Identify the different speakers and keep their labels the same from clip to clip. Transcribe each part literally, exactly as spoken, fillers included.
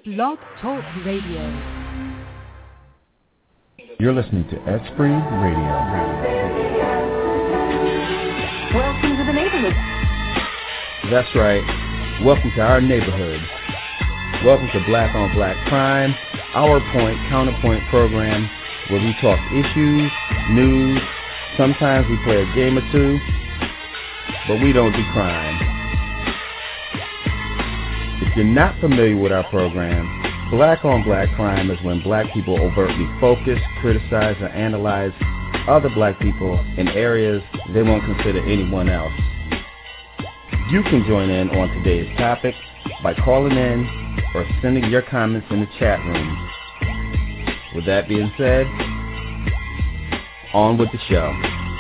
Speaker 1: Blog Talk Radio.
Speaker 2: You're listening to Esprit Radio.
Speaker 3: Welcome to the neighborhood.
Speaker 4: That's right. Welcome to our neighborhood. Welcome to Black on Black Crime, our point, counterpoint program where we talk issues, news, sometimes we play a game or two, but we don't do crime. If you're not familiar with our program, Black on Black Crime is when black people overtly focus, criticize, or analyze other black people in areas they won't consider anyone else. You can join in on today's topic by calling in or sending your comments in the chat room. With that being said, on with the show.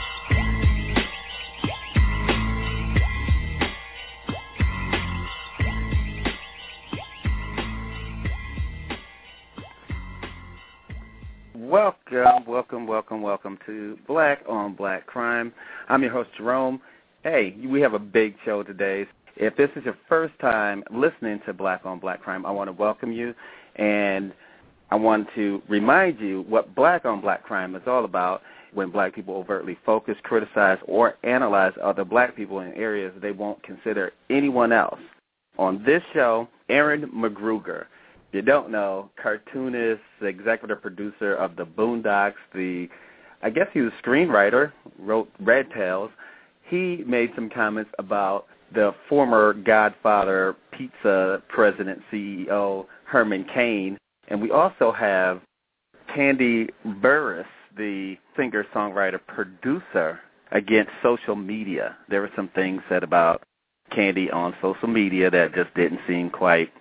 Speaker 4: Welcome, welcome, welcome, welcome to Black on Black Crime. I'm your host, Jerome. Hey, we have a big show today. If this is your first time listening to Black on Black Crime, I want to welcome you, and I want to remind you what Black on Black Crime is all about when black people overtly focus, criticize, or analyze other black people in areas they won't consider anyone else. On this show, Aaron McGruger. If you don't know, cartoonist, the executive producer of the Boondocks, the, I guess he was a screenwriter, wrote Red Tails. He made some comments about the former Godfather pizza president C E O, Herman Cain. And we also have Kandi Burruss, the singer-songwriter producer, against social media. There were some things said about Kandi on social media that just didn't seem quite,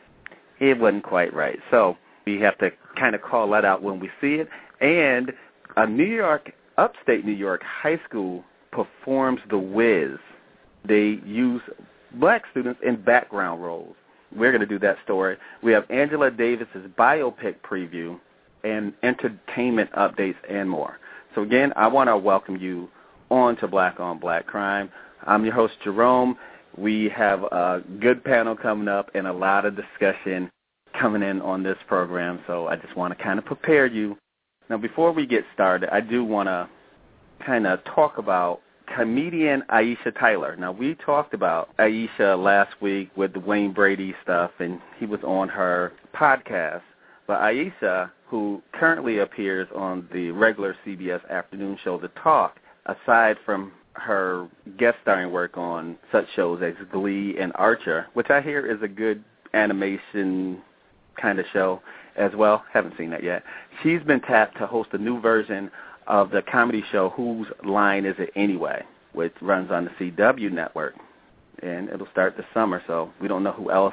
Speaker 4: it wasn't quite right. So we have to kind of call that out when we see it. And a New York, upstate New York high school performs The Wiz. They use black students in background roles. We're going to do that story. We have Angela Davis's biopic preview and entertainment updates and more. So, again, I want to welcome you on to Black on Black Crime. I'm your host, Jerome. We have a good panel coming up and a lot of discussion coming in on this program, so I just want to kind of prepare you. Now, before we get started, I do want to kind of talk about comedian Aisha Tyler. Now, we talked about Aisha last week with the Wayne Brady stuff, and he was on her podcast. But Aisha, who currently appears on the regular C B S afternoon show The Talk, aside from her guest starring work on such shows as Glee and Archer, which I hear is a good animation kind of show as well. Haven't seen that yet. She's been tapped to host a new version of the comedy show Whose Line Is It Anyway, which runs on the C W network, and it'll start this summer, so we don't know who else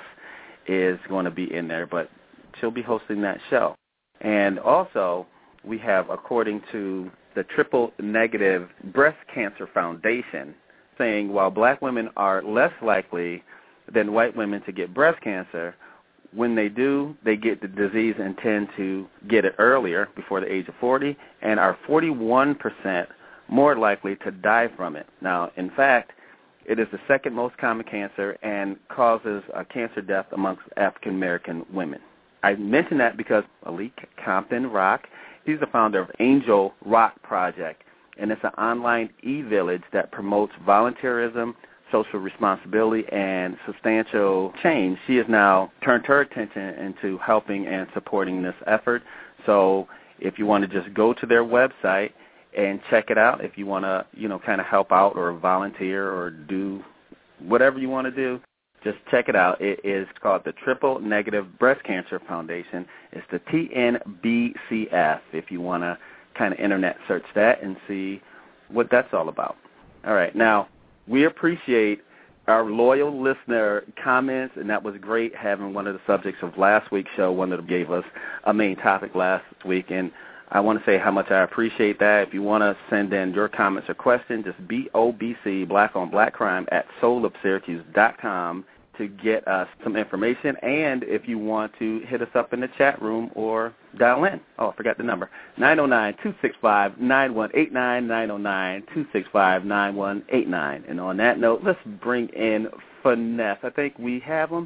Speaker 4: is going to be in there, but she'll be hosting that show. And also, we have, according to the Triple Negative Breast Cancer Foundation, saying while black women are less likely than white women to get breast cancer, when they do, they get the disease and tend to get it earlier, before the age of forty, and are forty-one percent more likely to die from it. Now, in fact, it is the second most common cancer and causes a cancer death amongst African-American women. I mention that because Malik Compton Rock, he's the founder of Angel Rock Project, and it's an online e-village that promotes volunteerism, social responsibility, and substantial change. She has now turned her attention into helping and supporting this effort. So if you want to just go to their website and check it out, if you want to, you know, kind of help out or volunteer or do whatever you want to do, just check it out. It is called the Triple Negative Breast Cancer Foundation. It's the T N B C F, if you want to kind of internet search that and see what that's all about. All right, now, we appreciate our loyal listener comments, and that was great having one of the subjects of last week's show, one that gave us a main topic last week, and I want to say how much I appreciate that. If you want to send in your comments or questions, just B O B C, Black on Black Crime, at soul of syracuse dot com to get us some information. And if you want to hit us up in the chat room or dial in. Oh, I forgot the number. nine oh nine, two six five, nine one eight nine, nine oh nine, two six five, nine one eight nine. And on that note, let's bring in Finesse. I think we have him.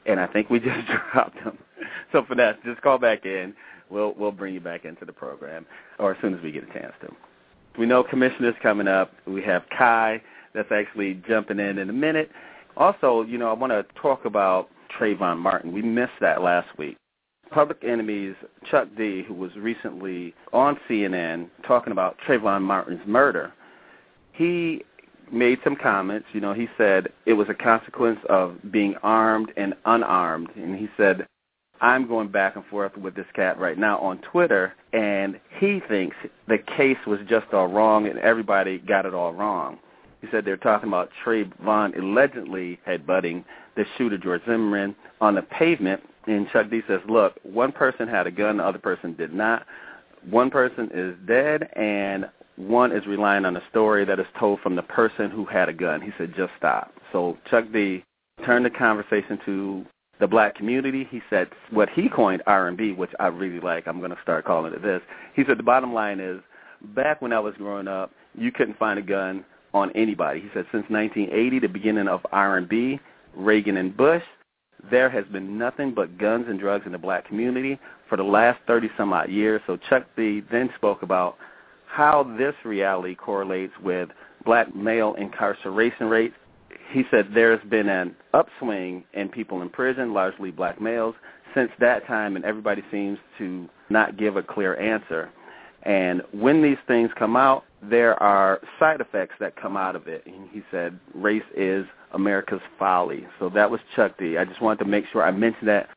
Speaker 4: and I think we just dropped him. So, Finesse, just call back in. We'll we'll bring you back into the program, or as soon as we get a chance to. We know Commissioner's coming up. We have Kai that's actually jumping in in a minute. Also, you know, I want to talk about Trayvon Martin. We missed that last week. Public Enemy's Chuck D, who was recently on C N N talking about Trayvon Martin's murder, he made some comments. You know, he said it was a consequence of being armed and unarmed. And he said, I'm going back and forth with this cat right now on Twitter, and he thinks the case was just all wrong and everybody got it all wrong. He said they're talking about Trayvon allegedly headbutting the shooter, George Zimmerman, on the pavement. And Chuck D says, look, one person had a gun, the other person did not. One person is dead, and one is relying on a story that is told from the person who had a gun. He said, just stop. So Chuck D turned the conversation to the black community. He said what he coined R and B, which I really like. I'm going to start calling it this. He said the bottom line is, back when I was growing up, you couldn't find a gun on anybody. He said since nineteen eighty, the beginning of R and B, Reagan and Bush, there has been nothing but guns and drugs in the black community for the last thirty-some-odd years. So Chuck D then spoke about how this reality correlates with black male incarceration rates. He said there's been an upswing in people in prison, largely black males, since that time, and everybody seems to not give a clear answer. And when these things come out, there are side effects that come out of it. And he said race is America's folly. So that was Chuck D. I just wanted to make sure I mentioned that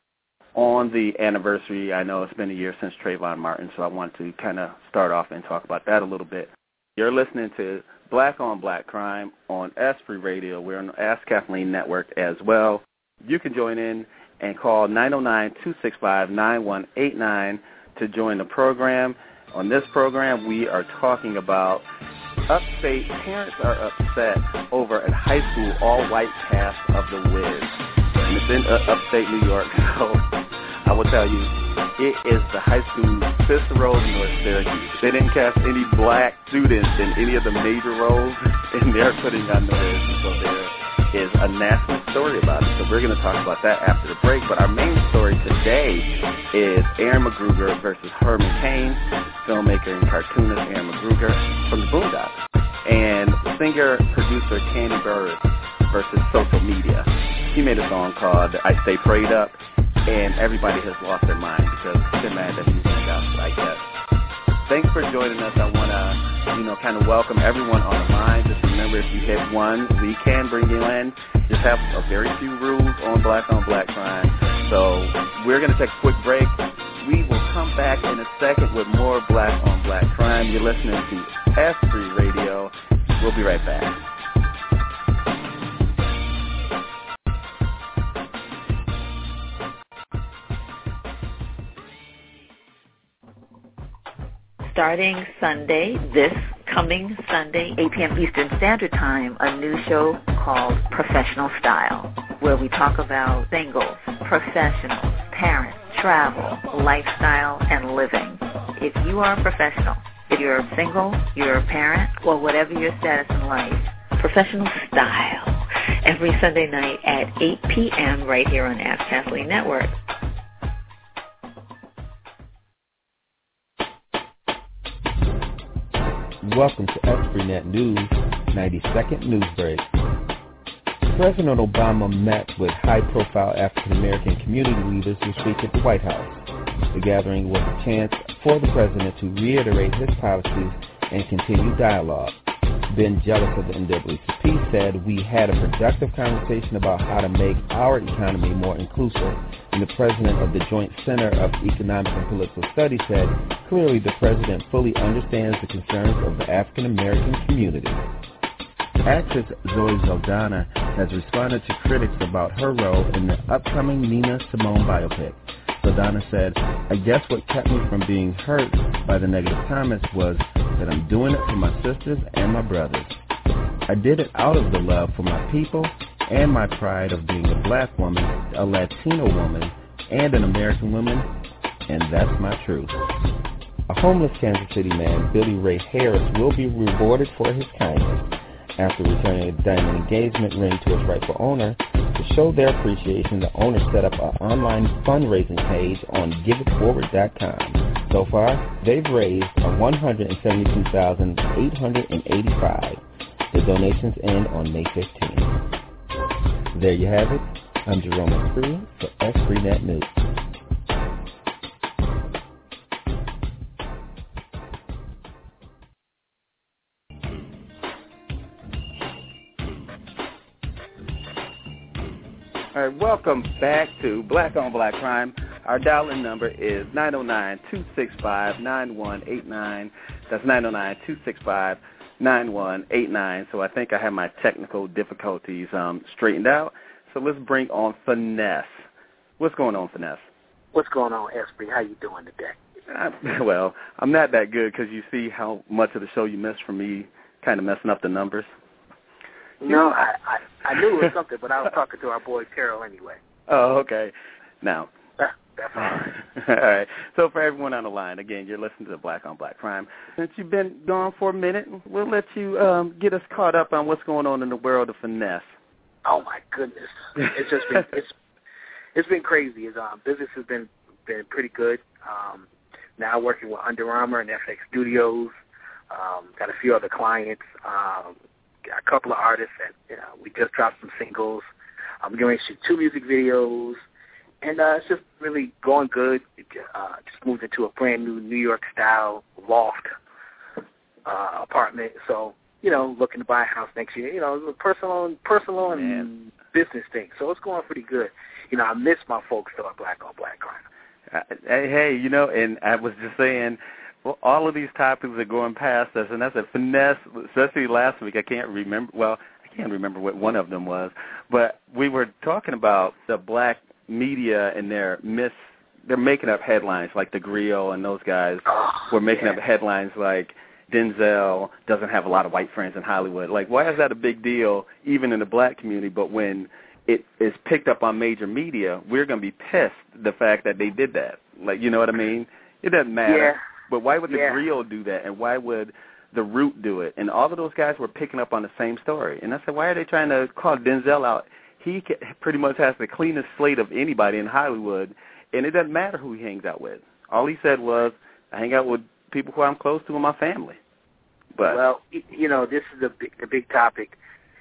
Speaker 4: on the anniversary. I know it's been a year since Trayvon Martin, so I wanted to kind of start off and talk about that a little bit. You're listening to Black on Black Crime on Esprit Radio. We're on the Ask Kathleen Network as well. You can join in and call nine oh nine, two six five, nine one eight nine to join the program. On this program, we are talking about upstate. Parents are upset over a high school all-white cast of The Wiz. And it's in uh, upstate New York, so I will tell you, it is the high school Cicero, North Syracuse. They didn't cast any black students in any of the major roles, and they're putting on The Wiz. So there is a national story about it. So we're going to talk about that after the break. But our main story today is Aaron McGruger versus Herman Cain, filmmaker and cartoonist Aaron McGruger from the Boondocks, and singer-producer Candy Bird versus social media. He made a song called I Stay Prayed Up, and everybody has lost their mind because they're mad that he's in the gospel, I guess. Thanks for joining us. I want to, you know, kind of welcome everyone on the line. Just remember, if you hit one, we can bring you in. Just have a very few rules on Black on Black Crime. So we're going to take a quick break. We will come back in a second with more Black on Black Crime. You're listening to Esprit Radio. We'll be right back.
Speaker 5: Starting Sunday, this coming Sunday, eight p.m. Eastern Standard Time, a new show called Professional Style, where we talk about singles, professionals, parents, travel, lifestyle, and living. If you are a professional, if you're single, you're a parent, or whatever your status in life, Professional Style, every Sunday night at eight p.m. right here on Ask Kathleen Network.
Speaker 2: Welcome to EspritNet News, ninety-second News Break. President Obama met with high-profile African-American community leaders this week at the White House. The gathering was a chance for the president to reiterate his policies and continue dialogue. Ben Jealous of the N double A C P said, we had a productive conversation about how to make our economy more inclusive, and the president of the Joint Center of Economic and Political Studies said, clearly the president fully understands the concerns of the African-American community. Actress Zoe Saldana has responded to critics about her role in the upcoming Nina Simone biopic. Saldana said, I guess what kept me from being hurt by the negative comments was that I'm doing it for my sisters and my brothers. I did it out of the love for my people and my pride of being a black woman, a Latino woman, and an American woman, and that's my truth. A homeless Kansas City man, Billy Ray Harris, will be rewarded for his kindness After returning the diamond engagement ring to its rightful owner, to show their appreciation, the owner set up an online fundraising page on give it forward dot com. So far, they've raised one hundred seventy-two thousand eight hundred eighty-five dollars. The donations end on May fifteenth. There you have it. I'm Jerome Esprit for EspritNet News.
Speaker 4: All right, welcome back to Black on Black Crime. Our dial-in number is nine oh nine, two six five, nine one eight nine. That's nine oh nine, two six five, nine one eight nine. So I think I have my technical difficulties um, straightened out. So let's bring on Finesse. What's going on, Finesse?
Speaker 6: What's going on, Esprit? How you doing today?
Speaker 4: I, well, I'm not that good because you see how much of the show you missed from me kind of messing up the numbers.
Speaker 6: No, I, I, I knew it was something, but I was talking to our boy Terrell anyway.
Speaker 4: Oh, okay. Now.
Speaker 6: That, that's all right.
Speaker 4: All right. So for everyone on the line, again, you're listening to Black on Black Crime. Since you've been gone for a minute, we'll let you um, get us caught up on what's going on in the world of Finesse.
Speaker 6: Oh my goodness, it's just been it's it's been crazy. It's, um, business has been been pretty good. Um, now working with Under Armour and F X Studios. Um, got a few other clients. Um, got a couple of artists that you know, we just dropped some singles. I'm going to shoot two music videos, and uh, it's just really going good. Uh, just moved into a brand new New York style loft uh, apartment, so. You know, looking to buy a house next year. You know, it's a personal and personal and Man. business thing. So it's going pretty good. You know, I miss my folks though at Black on Black Crime.
Speaker 4: Uh, hey, you know, and I was just saying, well, all of these topics are going past us, and that's a Finesse. Especially last week, I can't remember. Well, I can't remember what one of them was, but we were talking about the black media and their mis. They're making up headlines like the Griot and those guys
Speaker 6: oh,
Speaker 4: were making
Speaker 6: yeah.
Speaker 4: up headlines like. Denzel doesn't have a lot of white friends in Hollywood. Like, why is that a big deal even in the black community? But when it is picked up on major media, we're going to be pissed the fact that they did that. Like, you know what I mean? It doesn't matter.
Speaker 6: Yeah.
Speaker 4: But why would the
Speaker 6: yeah.
Speaker 4: Griot do that? And why would the Root do it? And all of those guys were picking up on the same story. And I said, why are they trying to call Denzel out? He pretty much has the cleanest slate of anybody in Hollywood, and it doesn't matter who he hangs out with. All he said was, I hang out with people who I'm close to in my family. But.
Speaker 6: Well, you know, this is a big, a big topic.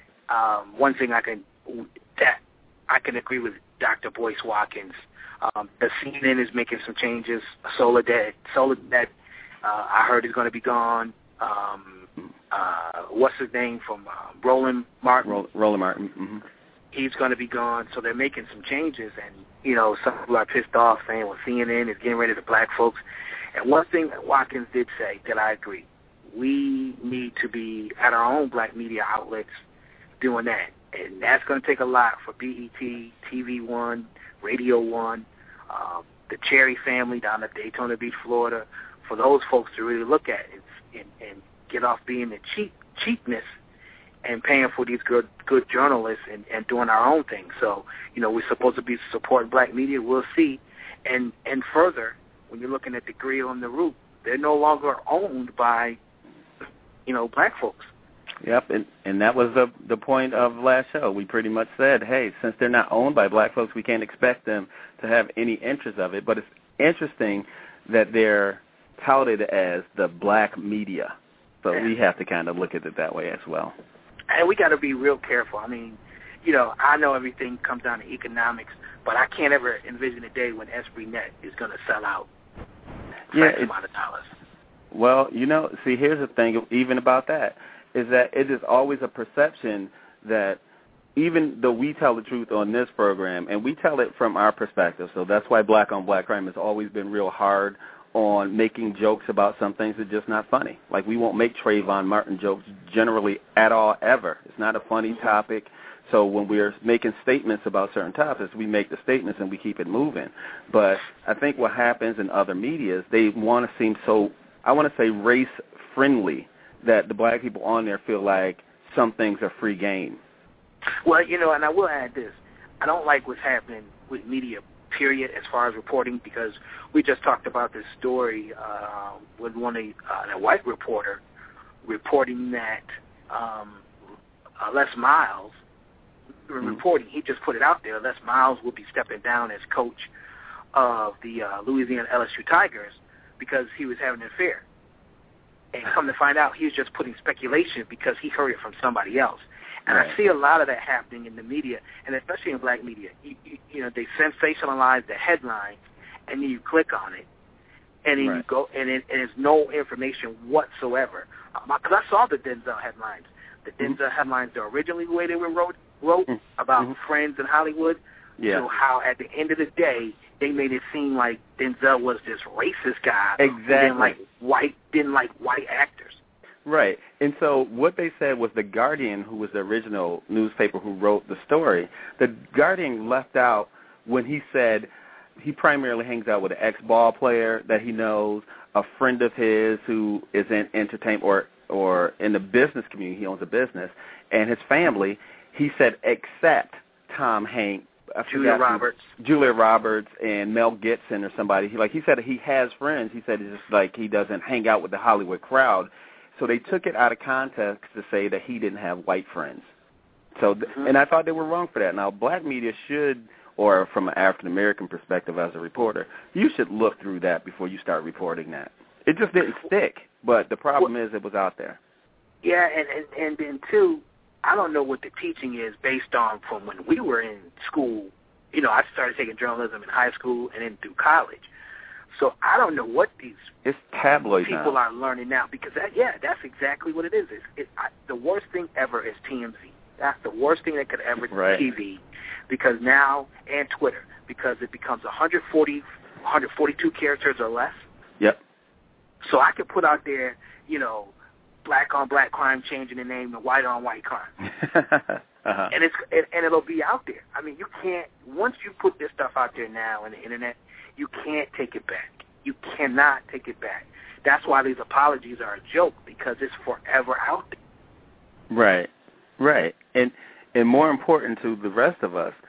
Speaker 6: Um, one thing I can that I can agree with Doctor Boyce Watkins. Um, the C N N is making some changes. Soledad, Soledad, uh, I heard is going to be gone. Um, uh, what's his name from uh, Roland Martin?
Speaker 4: Roland, Roland Martin. Mm-hmm.
Speaker 6: He's going to be gone. So they're making some changes, and you know, some people are pissed off saying, "Well, C N N is getting rid of the black folks." And one thing that Watkins did say that I agree. We need to be at our own black media outlets doing that. And that's going to take a lot for B E T, T V One, Radio One, um, the Cherry family down at Daytona Beach, Florida, for those folks to really look at it and, and get off being the cheap cheapness and paying for these good good journalists and, and doing our own thing. So, you know, we're supposed to be supporting black media. We'll see. And, and further, when you're looking at the Griot and the Root, they're no longer owned by you know, black folks.
Speaker 4: Yep, and, and that was the the point of last show. We pretty much said, hey, since they're not owned by black folks, we can't expect them to have any interest of it. But it's interesting that they're touted as the black media. So yeah. we have to kind of look at it that way as well.
Speaker 6: And we got to be real careful. I mean, you know, I know everything comes down to economics, but I can't ever envision a day when EspritNet is going to sell out for
Speaker 4: yeah,
Speaker 6: X amount of dollars.
Speaker 4: Well, you know, see, here's the thing, even about that, is that it is always a perception that even though we tell the truth on this program, and we tell it from our perspective, so that's why Black on Black Crime has always been real hard on making jokes about some things that are just not funny. Like, we won't make Trayvon Martin jokes generally at all, ever. It's not a funny topic. So when we're making statements about certain topics, we make the statements and we keep it moving. But I think what happens in other medias, they want to seem so, I want to say race-friendly, that the black people on there feel like some things are free game.
Speaker 6: Well, you know, and I will add this. I don't like what's happening with media, period, as far as reporting, because we just talked about this story uh, with one of uh, a white reporter reporting that um, uh, Les Miles, mm-hmm. reporting, he just put it out there, Les Miles will be stepping down as coach of the uh, Louisiana L S U Tigers because he was having an affair. And come to find out, he was just putting speculation because he heard it from somebody else. And right. I see a lot of that happening in the media, and especially in black media. You, you, you know, they sensationalize the headline, and then you click on it, and then right. you go, and, it, and there's no information whatsoever. Because I saw the Denzel headlines. The Denzel mm-hmm. headlines, the originally the way they were wrote, wrote mm-hmm. about mm-hmm. friends in Hollywood, yeah. so how at the end of the day, they made it seem like Denzel was this racist guy
Speaker 4: exactly.
Speaker 6: who didn't like white, didn't like white actors.
Speaker 4: Right. And so what they said was The Guardian, who was the original newspaper who wrote the story, The Guardian left out when he said he primarily hangs out with an ex-ball player that he knows, a friend of his who is in entertainment or, or in the business community, he owns a business, and his family, he said, except Tom Hanks,
Speaker 6: Julia Roberts,
Speaker 4: who, Julia Roberts, and Mel Gibson or somebody. He, like he said, he has friends. He said it's just like he doesn't hang out with the Hollywood crowd. So they took it out of context to say that he didn't have white friends. So, th- mm-hmm. and I thought they were wrong for that. Now, black media should, or from an African American perspective as a reporter, you should look through that before you start reporting that. It just didn't stick. But the problem well, is it was out there.
Speaker 6: Yeah, and, and and then too, I don't know what the teaching is based on from when we were in school. You know, I started taking journalism in high school and then through college. So I don't know what these
Speaker 4: it's tabloid
Speaker 6: people
Speaker 4: now.
Speaker 6: are learning now because, that, yeah, that's exactly what it is. It's, it, I, the worst thing ever is T M Z. That's the worst thing that could ever be
Speaker 4: right.
Speaker 6: T V because now, and Twitter, because it becomes one hundred forty, one hundred forty-two characters or less.
Speaker 4: Yep.
Speaker 6: So I could put out there, you know, black on black crime changing the name to white on white crime. uh-huh. And it's and, and it'll be out there. I mean, you can't, once you put this stuff out there now on the internet, you can't take it back. You cannot take it back. That's why these apologies are a joke, because it's forever out there.
Speaker 4: Right, right. And and more important to the rest of us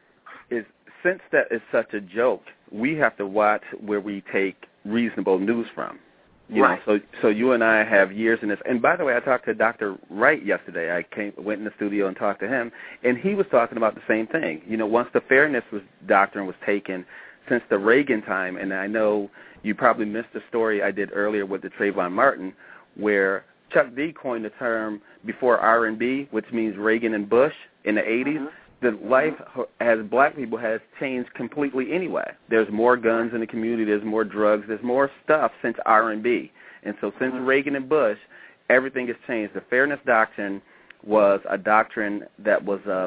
Speaker 4: is, since that is such a joke, we have to watch where we take reasonable news from. You
Speaker 6: right.
Speaker 4: know, so so you and I have years in this. And by the way, I talked to Doctor Wright yesterday. I came went in the studio and talked to him, and he was talking about the same thing. You know, once the fairness was doctrine was taken since the Reagan time, and I know you probably missed the story I did earlier with the Trayvon Martin, where Chuck D coined the term before R and B, which means Reagan and Bush in the eighties. Mm-hmm. The life as black people has changed completely anyway. There's more guns in the community. There's more drugs. There's more stuff since R and B. And so since mm-hmm. Reagan and Bush, everything has changed. The Fairness Doctrine was a doctrine that was uh,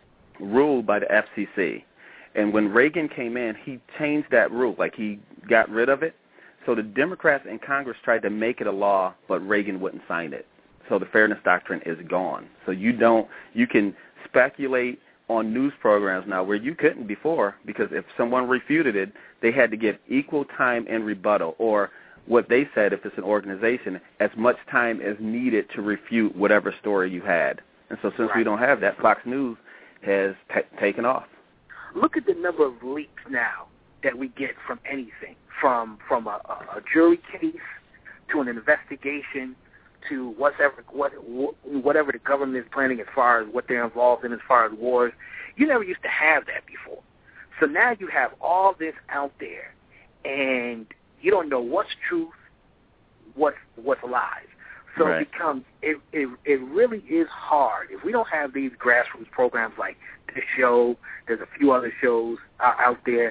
Speaker 4: ruled by the F C C. And when Reagan came in, he changed that rule. Like, he got rid of it. So the Democrats in Congress tried to make it a law, but Reagan wouldn't sign it. So the Fairness Doctrine is gone. So you don't, you can speculate on news programs now where you couldn't before, because if someone refuted it, they had to give equal time and rebuttal, or what they said, if it's an organization, as much time as needed to refute whatever story you had. And so since
Speaker 6: right.
Speaker 4: we don't have that, Fox News has t- taken off.
Speaker 6: Look at the number of leaks now that we get from anything, from from a, a jury case to an investigation to whatever what, whatever the government is planning as far as what they're involved in as far as wars. You never used to have that before. So now you have all this out there, and you don't know what's truth, what's, what's lies. So
Speaker 4: right.
Speaker 6: it becomes it, it it really is hard. If we don't have these grassroots programs like this show, there's a few other shows uh, out there,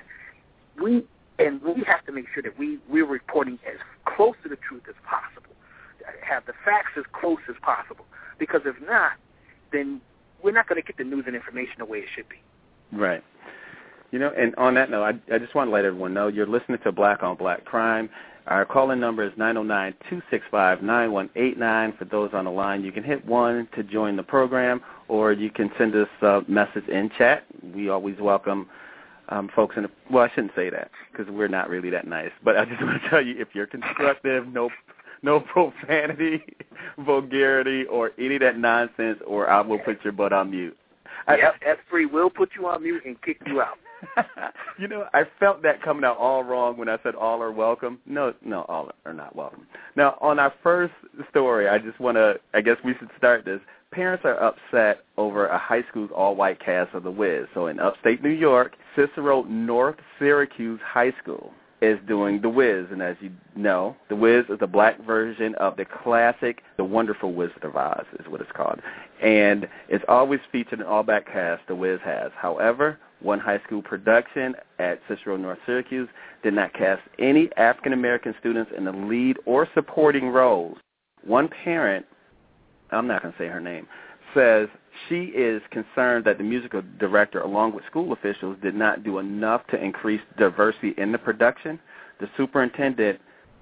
Speaker 6: we and we have to make sure that we, we're reporting as close to the truth as possible, have the facts as close as possible. Because if not, then we're not going to get the news and information the way it should be.
Speaker 4: Right. You know, and on that note, I, I just want to let everyone know you're listening to Black on Black Crime. Our call-in number is nine oh nine, two six five, nine one eight nine. For those on the line, you can hit one to join the program, or you can send us a message in chat. We always welcome um, folks in the, well, I shouldn't say that because we're not really that nice, but I just want to tell you, if you're constructive, no no profanity, vulgarity, or any of that nonsense, or I will put your butt on mute.
Speaker 6: Yep, that's free. We'll put you on mute and kick you out.
Speaker 4: You know, I felt that coming out all wrong when I said all are welcome. No, no, all are not welcome. Now, on our first story, I just want to, I guess we should start this. Parents are upset over a high school's all-white cast of The Wiz. So in upstate New York, Cicero North Syracuse High School is doing The Wiz. And as you know, The Wiz is a black version of the classic The Wonderful Wizard of Oz is what it's called. And it's always featured an all-black cast The Wiz has. However, one high school production at Cicero North Syracuse did not cast any African-American students in the lead or supporting roles. One parent, I'm not going to say her name, says she is concerned that the musical director, along with school officials, did not do enough to increase diversity in the production. The superintendent,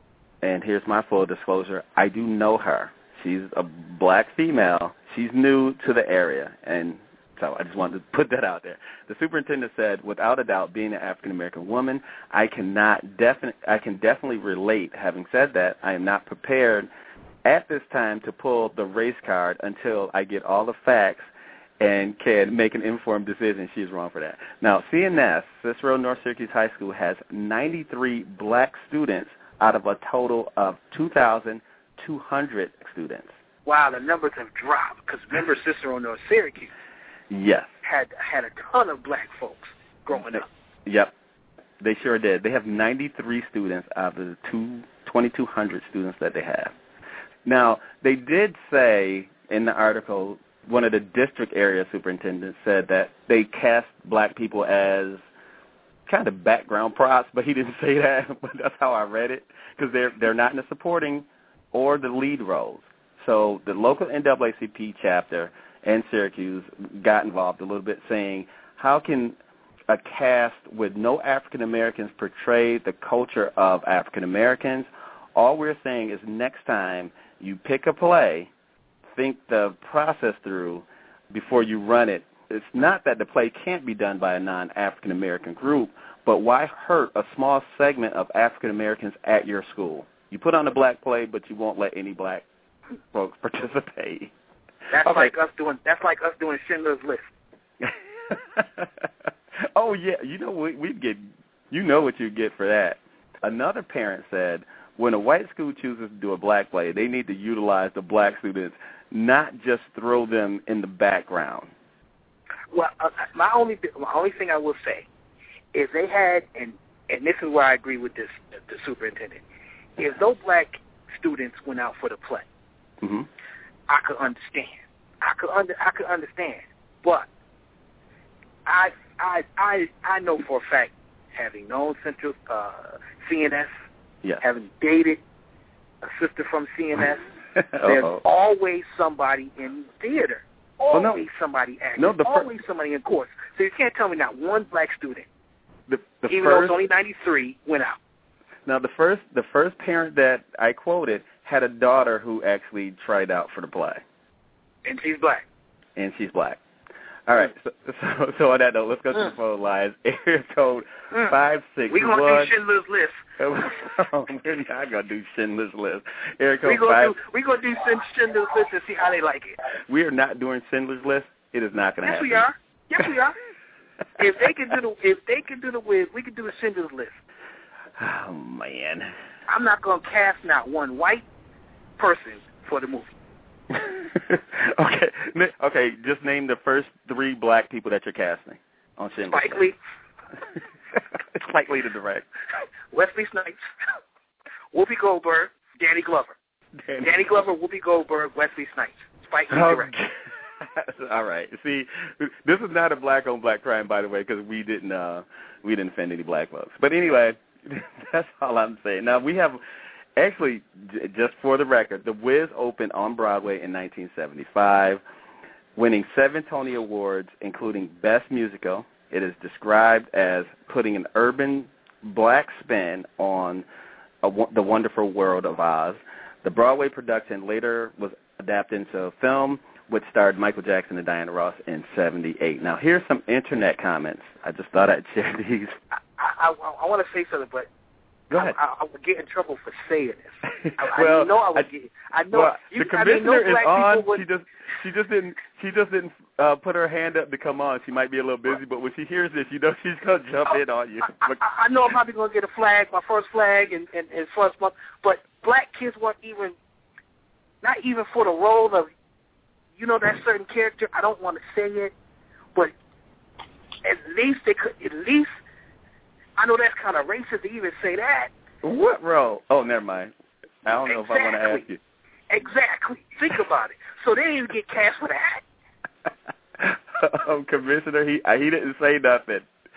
Speaker 4: and here's my full disclosure, I do know her. She's a black female. She's new to the area, and so I just wanted to put that out there. The superintendent said, without a doubt, being an African-American woman, I cannot defin- I can definitely relate. Having said that, I am not prepared at this time to pull the race card until I get all the facts and can make an informed decision. She's wrong for that. Now, C N S, Cicero North Syracuse High School, has ninety-three black students out of a total of two thousand two hundred students.
Speaker 6: Wow, the numbers have dropped because remember Cicero North Syracuse
Speaker 4: yes.
Speaker 6: had had a ton of black folks growing up.
Speaker 4: Yep, they sure did. They have ninety-three students out of the twenty-two hundred students that they have. Now, they did say in the article, one of the district area superintendents said that they cast black people as kind of background props, but he didn't say that, but that's how I read it, because they're, they're not in the supporting or the lead roles. So the local N double A C P chapter in Syracuse got involved a little bit, saying, how can a cast with no African Americans portray the culture of African Americans? All we're saying is next time you pick a play, think the process through before you run it. It's not that the play can't be done by a non-African American group, but why hurt a small segment of African Americans at your school? You put on a black play, but you won't let any black folks participate.
Speaker 6: That's
Speaker 4: okay.
Speaker 6: like us doing. That's like us doing Schindler's List.
Speaker 4: Oh yeah, you know we we get. You know what you get for that. Another parent said, when a white school chooses to do a black play, they need to utilize the black students, not just throw them in the background.
Speaker 6: Well, uh, my only my only thing I will say is they had, and and this is where I agree with this the superintendent. If those black students went out for the play,
Speaker 4: mm-hmm.
Speaker 6: I could understand. I could under I could understand, but I I I I know for a fact, having known Central uh, C N S.
Speaker 4: Yes.
Speaker 6: Having dated a sister from C N S, there's always somebody in theater. Always
Speaker 4: well, no.
Speaker 6: somebody acting.
Speaker 4: No, the fir-
Speaker 6: always somebody in course. So you can't tell me not one black student,
Speaker 4: the, the
Speaker 6: even
Speaker 4: first,
Speaker 6: though it's only ninety-three, went out.
Speaker 4: Now, the first the first parent that I quoted had a daughter who actually tried out for the play.
Speaker 6: And she's black.
Speaker 4: And she's black. All right, so, so, so on that note, let's go to mm. the phone lines. Area code mm. five six one.
Speaker 6: We're going to do Schindler's List.
Speaker 4: We're not going to do Schindler's List. Area code
Speaker 6: We're going
Speaker 4: five.
Speaker 6: to do, we're going to do Schindler's List and see how they like it.
Speaker 4: We are not doing Schindler's List. It is not going to
Speaker 6: yes,
Speaker 4: happen.
Speaker 6: We are. Yes, we are. If they can do the if they can do the Wiz, we can do the Schindler's List.
Speaker 4: Oh man.
Speaker 6: I'm not going to cast not one white person for the movie.
Speaker 4: okay, okay. Just name the first three black people that you're casting on Schindler's
Speaker 6: Spike Lee.
Speaker 4: Spike Lee to direct.
Speaker 6: Wesley Snipes, Whoopi Goldberg, Danny Glover. Danny, Danny Glover, Whoopi Goldberg, Wesley Snipes. Spike Lee
Speaker 4: oh,
Speaker 6: direct.
Speaker 4: All right. See, this is not a black on black crime, by the way, because we didn't uh, we didn't offend any black folks. But anyway, that's all I'm saying. Now we have. Actually, j- just for the record, The Wiz opened on Broadway in nineteen seventy-five, winning seven Tony Awards, including Best Musical. It is described as putting an urban black spin on a, The Wonderful World of Oz. The Broadway production later was adapted into a film, which starred Michael Jackson and Diana Ross in seventy-eight. Now, here's some Internet comments. I just thought I'd share these.
Speaker 6: I, I, I, I want to say something, but
Speaker 4: Go ahead.
Speaker 6: I, I would get in trouble for saying this. I,
Speaker 4: well,
Speaker 6: I know I would
Speaker 4: I,
Speaker 6: get. I know
Speaker 4: well,
Speaker 6: you,
Speaker 4: the commissioner
Speaker 6: I mean, no
Speaker 4: is on.
Speaker 6: would,
Speaker 4: she just she just didn't she just didn't uh, put her hand up to come on. She might be a little busy, but when she hears this, you know she's gonna jump
Speaker 6: I,
Speaker 4: in on you.
Speaker 6: I, I, I know I'm probably gonna get a flag, my first flag, and and, and first month. But black kids weren't even, not even for the role of, you know, that certain character. I don't want to say it, but at least they could. At least I know that's kind of racist to even say that.
Speaker 4: What role? Oh, never mind. I don't know
Speaker 6: exactly.
Speaker 4: if I want to ask you.
Speaker 6: Exactly. Think about it. So they didn't even get cast for that.
Speaker 4: um, Commissioner, he he didn't say nothing.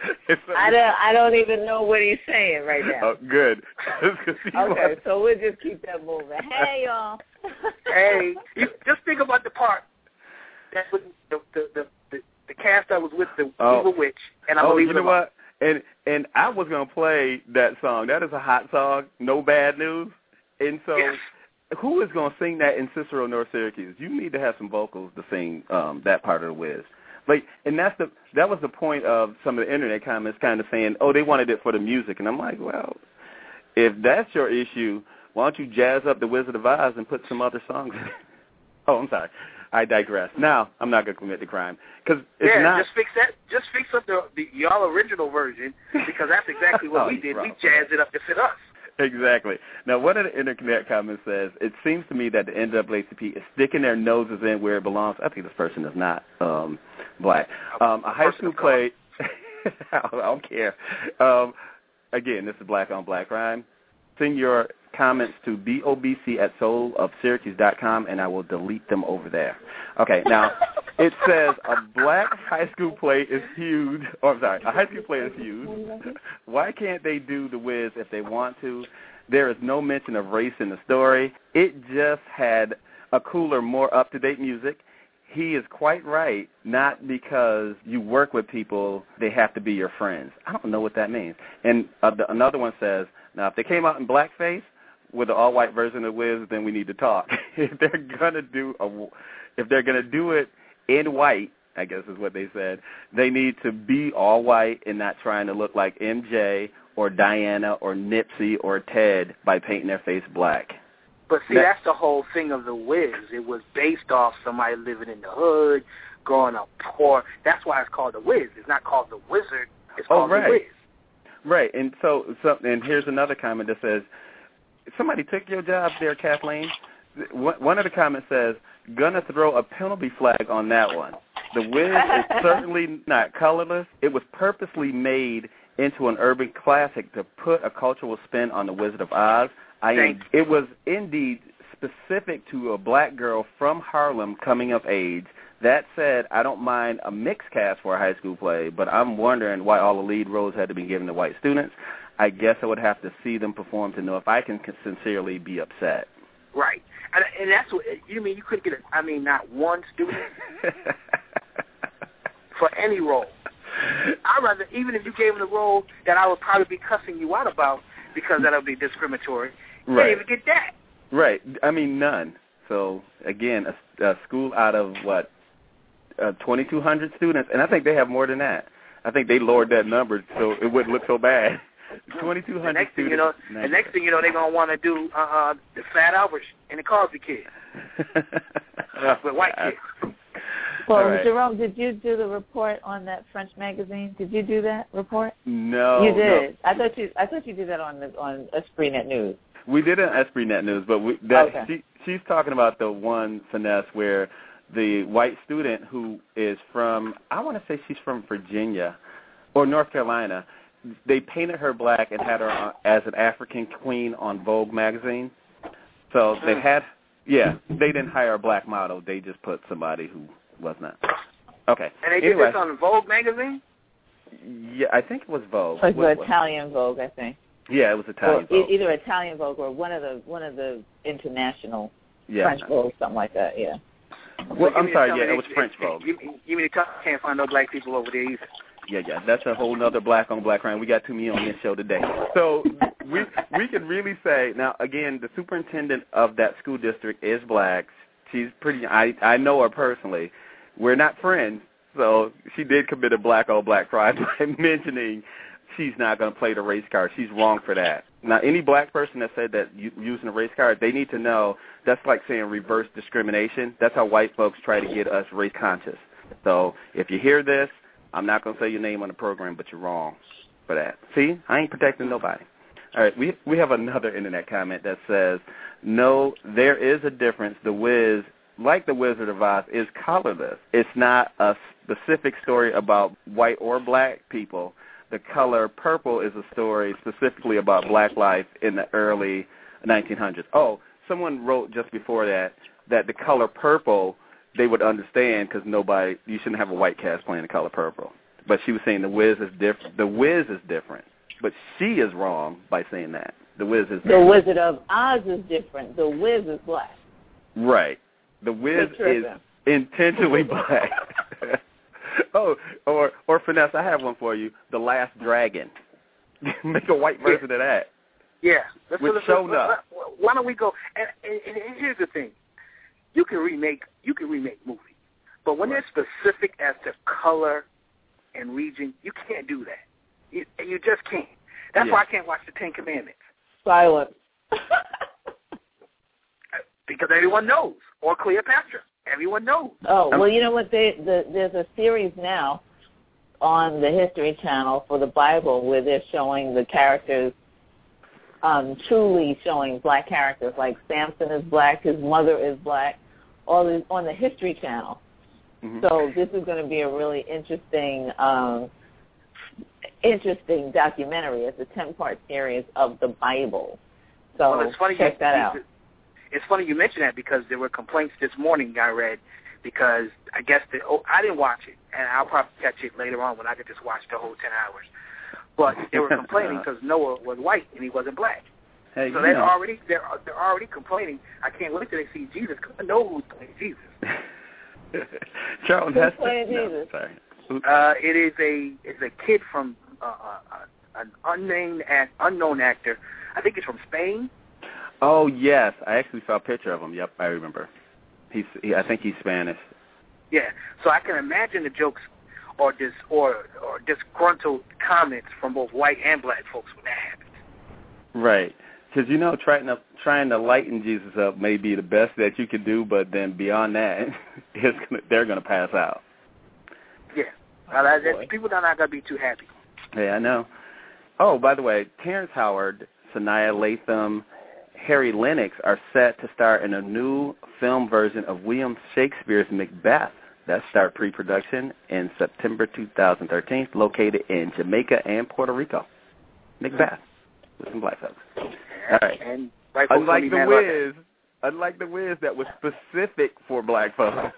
Speaker 5: I don't I don't even know what he's saying right now.
Speaker 4: Oh, good.
Speaker 5: Okay, was... so we'll just keep that moving. Hey, y'all.
Speaker 6: Hey, you, just think about the part that was the the the, the, the cast that was with the
Speaker 4: oh.
Speaker 6: Evil Witch, and I
Speaker 4: oh,
Speaker 6: believe
Speaker 4: you know
Speaker 6: it
Speaker 4: what? And and I was gonna play that song. That is a hot song. No Bad News. And so,
Speaker 6: yes.
Speaker 4: Who is gonna sing that in Cicero, North Syracuse? You need to have some vocals to sing um, that part of the Wiz. Like, and that's the that was the point of some of the internet comments, kind of saying, oh, they wanted it for the music, and I'm like, well, if that's your issue, why don't you jazz up the Wizard of Oz and put some other songs in? Oh, I'm sorry. I digress. Now, I'm not going to commit the crime. Cause it's
Speaker 6: yeah,
Speaker 4: not...
Speaker 6: just fix that. Just fix up the, the y'all original version, because that's exactly what
Speaker 4: oh,
Speaker 6: we did.
Speaker 4: wrong.
Speaker 6: We jazzed it up to fit us.
Speaker 4: Exactly. Now, one of the internet comments says, it seems to me that the N double A C P is sticking their noses in where it belongs. I think this person is not um, black. Um, a high school play... I don't care. Um, again, this is Black on Black Crime. Send your comments to B O B C at soul of syracuse dot com, and I will delete them over there. Okay, now, it says a black high school play is huge. Oh, I'm sorry, a high school play is huge. Why can't they do the Wiz if they want to? There is no mention of race in the story. It just had a cooler, more up-to-date music. He is quite right, not because you work with people, they have to be your friends. I don't know what that means. And uh, the, another one says, now, if they came out in blackface with an all-white version of Wiz, then we need to talk. If they're gonna do a, if they're gonna do it in white, I guess is what they said, they need to be all white and not trying to look like M J or Diana or Nipsey or Ted by painting their face black.
Speaker 6: But see, that's the whole thing of the Wiz. It was based off somebody living in the hood, growing up poor. That's why it's called the Wiz. It's not called the Wizard. It's called
Speaker 4: oh, right.
Speaker 6: the Wiz.
Speaker 4: Right, and so, so, and here's another comment that says, somebody took your job there, Kathleen. One of the comments says, gonna throw a penalty flag on that one. The Wiz is certainly not colorless. It was purposely made into an urban classic to put a cultural spin on the Wizard of Oz. I am, it was indeed specific to a black girl from Harlem coming of age. That said, I don't mind a mixed cast for a high school play, but I'm wondering why all the lead roles had to be given to white students. I guess I would have to see them perform to know if I can sincerely be upset.
Speaker 6: Right. And, and that's what, you mean you couldn't get, a, I mean, not one student for any role. I'd rather, even if you gave them the role that I would probably be cussing you out about because that would be discriminatory, you
Speaker 4: right.
Speaker 6: didn't even get that.
Speaker 4: Right. I mean, none. So, again, a, a school out of, what, uh, twenty-two hundred students, and I think they have more than that. I think they lowered that number so it wouldn't look so bad. twenty-two hundred
Speaker 6: the next
Speaker 4: students.
Speaker 6: Thing you know, the next thing you know, they're going to want to do uh, uh, the Fat Albert and the Cosby Kid with white kids.
Speaker 5: Well,
Speaker 4: right.
Speaker 5: Jerome, did you do the report on that French magazine? Did you do that report?
Speaker 4: No.
Speaker 5: You did.
Speaker 4: No.
Speaker 5: I thought you. I thought you did that on the, on Esprit Net News.
Speaker 4: We did it on Esprit Net News, but we, that,
Speaker 5: okay.
Speaker 4: she, she's talking about the one finesse where the white student who is from, I want to say she's from Virginia or North Carolina, they painted her black and had her on, as an African queen on Vogue magazine. So they had, yeah, they didn't hire a black model. They just put somebody who was not. Okay.
Speaker 6: And they
Speaker 4: anyway,
Speaker 6: did this on Vogue magazine?
Speaker 4: Yeah, I think it was Vogue.
Speaker 5: It was
Speaker 4: what,
Speaker 5: the Italian Vogue, I think.
Speaker 4: Yeah, it was Italian
Speaker 5: or
Speaker 4: Vogue.
Speaker 5: Either Italian Vogue or one of the one of the international
Speaker 4: yeah.
Speaker 5: French Vogue, something like that. Yeah.
Speaker 4: Well, I'm sorry. Yeah,
Speaker 6: they,
Speaker 4: it was French Vogue.
Speaker 6: You, you mean you can't find no black people over there either?
Speaker 4: Yeah, yeah, that's a whole nother black on black crime. We got too many on this show today. So we we can really say now again, the superintendent of that school district is black. She's pretty. I I know her personally. We're not friends, so she did commit a black on black crime by mentioning she's not going to play the race card. She's wrong for that. Now, any black person that said that you, using a race card, they need to know that's like saying reverse discrimination. That's how white folks try to get us race conscious. So if you hear this, I'm not going to say your name on the program, but you're wrong for that. See, I ain't protecting nobody. All right, we we have another internet comment that says, no, there is a difference. The Wiz, like The Wizard of Oz, is colorless. It's not a specific story about white or black people. The color purple is a story specifically about black life in the early nineteen hundreds. Oh, someone wrote just before that that the color purple they would understand because nobody, you shouldn't have a white cast playing the color purple. But she was saying the Wiz is different. The Wiz is different, but she is wrong by saying that. The Wiz is
Speaker 7: The Wizard of Oz is different. The Wiz is black.
Speaker 4: Right. The Wiz is intentionally black. Oh, or or Finesse, I have one for you. The Last Dragon. Make a white version
Speaker 6: yeah.
Speaker 4: of that.
Speaker 6: Yeah. Let's,
Speaker 4: With
Speaker 6: let's,
Speaker 4: Shona.
Speaker 6: let's, let's, why don't we go? And, and, and here's the thing: you can remake, you can remake movies, but when
Speaker 4: right.
Speaker 6: they're specific as to color and region, you can't do that. You, you just can't. That's
Speaker 4: yeah.
Speaker 6: why I can't watch the Ten Commandments.
Speaker 7: Silence.
Speaker 6: Because everyone knows, or Cleopatra. Everyone knows.
Speaker 7: Oh, well, you know what? They, the, there's a series now on the History Channel for the Bible where they're showing the characters, um, truly showing black characters. Like Samson is black, his mother is black, all these on the History Channel. Mm-hmm. So this is going to be a really interesting, um, interesting documentary. It's a ten-part series of the Bible. So
Speaker 6: well, it's funny
Speaker 7: check
Speaker 6: you,
Speaker 7: that
Speaker 6: you,
Speaker 7: out.
Speaker 6: It's funny you mentioned that because there were complaints this morning I read because I guess the, oh, I didn't watch it, and I'll probably catch it later on when I could just watch the whole ten hours. But they were complaining because Noah was white and he wasn't black.
Speaker 4: Hey,
Speaker 6: so they're already they're they're already complaining. I can't wait till they see Jesus because I know who's playing Jesus.
Speaker 4: Charlton
Speaker 7: Who's
Speaker 4: Heston.
Speaker 7: playing
Speaker 4: No,
Speaker 7: Jesus?
Speaker 4: sorry.
Speaker 6: Uh, it is a it's a kid from uh, uh, an unnamed act, unknown actor. I think he's from Spain.
Speaker 4: Oh yes, I actually saw a picture of him. Yep, I remember. He's he, I think he's Spanish.
Speaker 6: Yeah, so I can imagine the jokes or dis or or disgruntled comments from both white and black folks when that happens.
Speaker 4: Right, because you know trying to trying to lighten Jesus up may be the best that you could do, but then beyond that, it's gonna, they're going to pass out.
Speaker 6: Yeah, well, that, that, people are not going to be too happy.
Speaker 4: Yeah, I know. Oh, by the way, Terrence Howard, Sanaa Lathan, Harry Lennox are set to star in a new film version of William Shakespeare's Macbeth. That start pre-production in September two thousand thirteen, located in Jamaica and Puerto Rico. Macbeth with some black folks. All right.
Speaker 6: And black folks
Speaker 4: unlike the Wiz,
Speaker 6: like
Speaker 4: unlike the Wiz that was specific for black folks.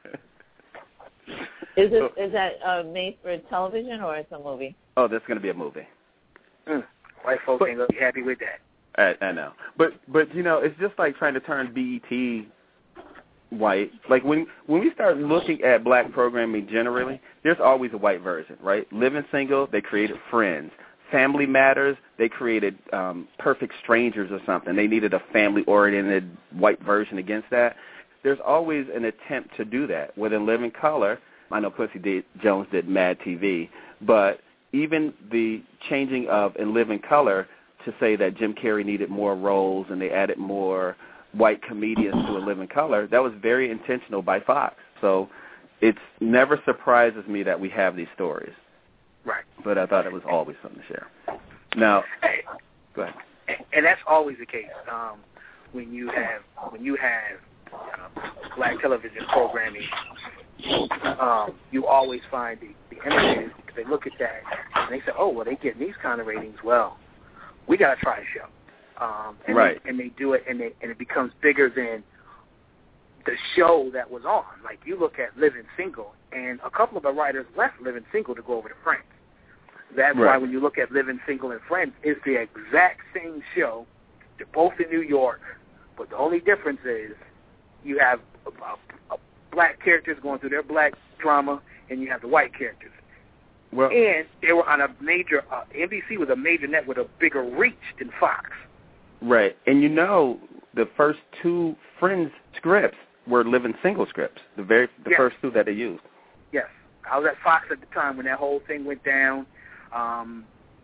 Speaker 7: Is it is that uh, made for television or it's a movie?
Speaker 4: Oh, that's going to be a movie.
Speaker 6: Mm. White folks but, ain't going to be happy with that.
Speaker 4: I, I know, but but you know, it's just like trying to turn B E T white. Like when when we start looking at black programming generally, there's always a white version, right? Living Single, they created Friends. Family Matters, they created um, Perfect Strangers or something. They needed a family-oriented white version against that. There's always an attempt to do that. Within Living Color, I know Quincy D- Jones did Mad T V, but even the changing of In Living Color to say that Jim Carrey needed more roles and they added more white comedians to A Living Color, that was very intentional by Fox. So it never surprises me that we have these stories.
Speaker 6: Right.
Speaker 4: But I thought it was always something to share. Now,
Speaker 6: hey,
Speaker 4: go ahead.
Speaker 6: And that's always the case um, when you have when you have uh, black television programming. Um, you always find the, the images because they look at that and they say, "Oh, well, they get these kind of ratings. Well, we got to try a show." Um, and
Speaker 4: right.
Speaker 6: They, and they do it, and they, and it becomes bigger than the show that was on. Like you look at Living Single, and a couple of the writers left Living Single to go over to Friends. That's
Speaker 4: right.
Speaker 6: why when you look at Living Single and Friends, it's the exact same show. They're both in New York, but the only difference is you have a, a, a black characters going through their black drama, and you have the white characters.
Speaker 4: Well,
Speaker 6: and they were on a major, uh, N B C was a major net with a bigger reach than Fox.
Speaker 4: Right. And you know, the first two Friends scripts were Living Single scripts, the very the
Speaker 6: yes.
Speaker 4: first two that they used.
Speaker 6: Yes. I was at Fox at the time when that whole thing went down. Um,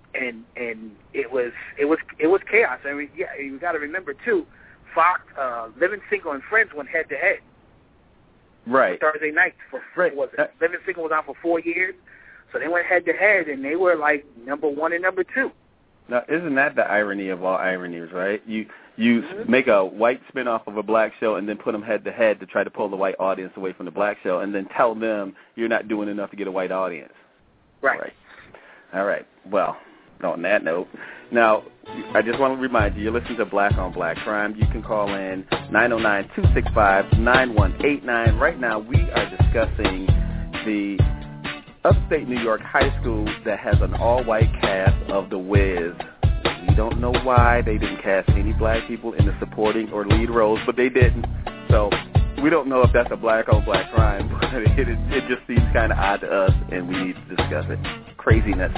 Speaker 6: and and it was it was it was chaos. I mean, yeah, you got to remember too, Fox, uh, Living Single and Friends went head to head.
Speaker 4: Right.
Speaker 6: Thursday nights for
Speaker 4: right.
Speaker 6: was it? Living Single was on for four years, so they went head to head, and they were like number one and number two.
Speaker 4: Now, isn't that the irony of all ironies, right? You you
Speaker 6: mm-hmm.
Speaker 4: make a white spinoff of a black show and then put them head to head to try to pull the white audience away from the black show, and then tell them you're not doing enough to get a white audience.
Speaker 6: Right.
Speaker 4: Right. All right. Well, on that note, now I just want to remind you, you're listening to Black on Black Crime. You can call in nine oh nine, two six five, nine one eight nine. Right now we are discussing the upstate New York high school that has an all-white cast of The Wiz. We don't know why they didn't cast any black people in the supporting or lead roles, but they didn't. So we don't know if that's a black-on-black crime, but it, it, it just seems kind of odd to us, and we need to discuss it. Craziness.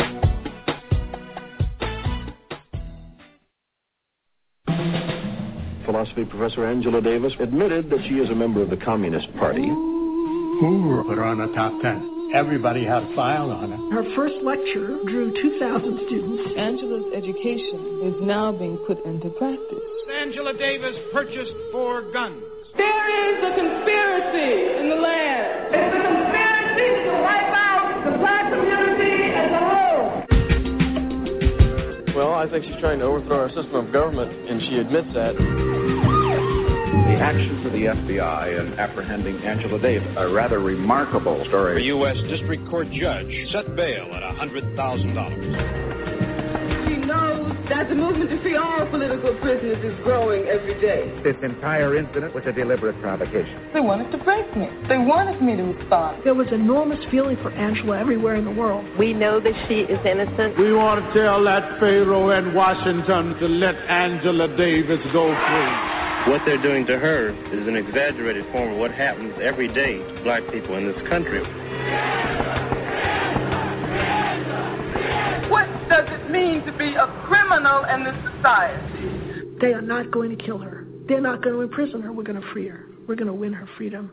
Speaker 8: Philosophy professor Angela Davis admitted that she is a member of the Communist Party.
Speaker 9: Hoover put her on the top ten. Everybody had a file on her.
Speaker 10: Her first lecture drew two thousand students.
Speaker 11: Angela's education is now being put into practice.
Speaker 12: Angela Davis purchased four guns.
Speaker 11: There is a conspiracy in the land.
Speaker 13: It's a conspiracy to wipe out the black community as a whole.
Speaker 14: Well, I think she's trying to overthrow our system of government, and she admits that.
Speaker 15: The actions of the F B I in apprehending Angela Davis, a rather remarkable story.
Speaker 16: A U S District Court judge set bail at one hundred thousand dollars.
Speaker 11: She knows that the movement to free all political prisoners is growing every day.
Speaker 15: This entire incident was a deliberate provocation.
Speaker 11: They wanted to break me. They wanted me to respond.
Speaker 10: There was enormous feeling for Angela everywhere in the world.
Speaker 17: We know that she is innocent.
Speaker 9: We want to tell that Pharaoh in Washington to let Angela Davis go free.
Speaker 18: What they're doing to her is an exaggerated form of what happens every day to black people in this country.
Speaker 11: What does it mean to be a criminal in this society?
Speaker 10: They are not going to kill her. They're not going to imprison her. We're going to free her. We're going to win her freedom.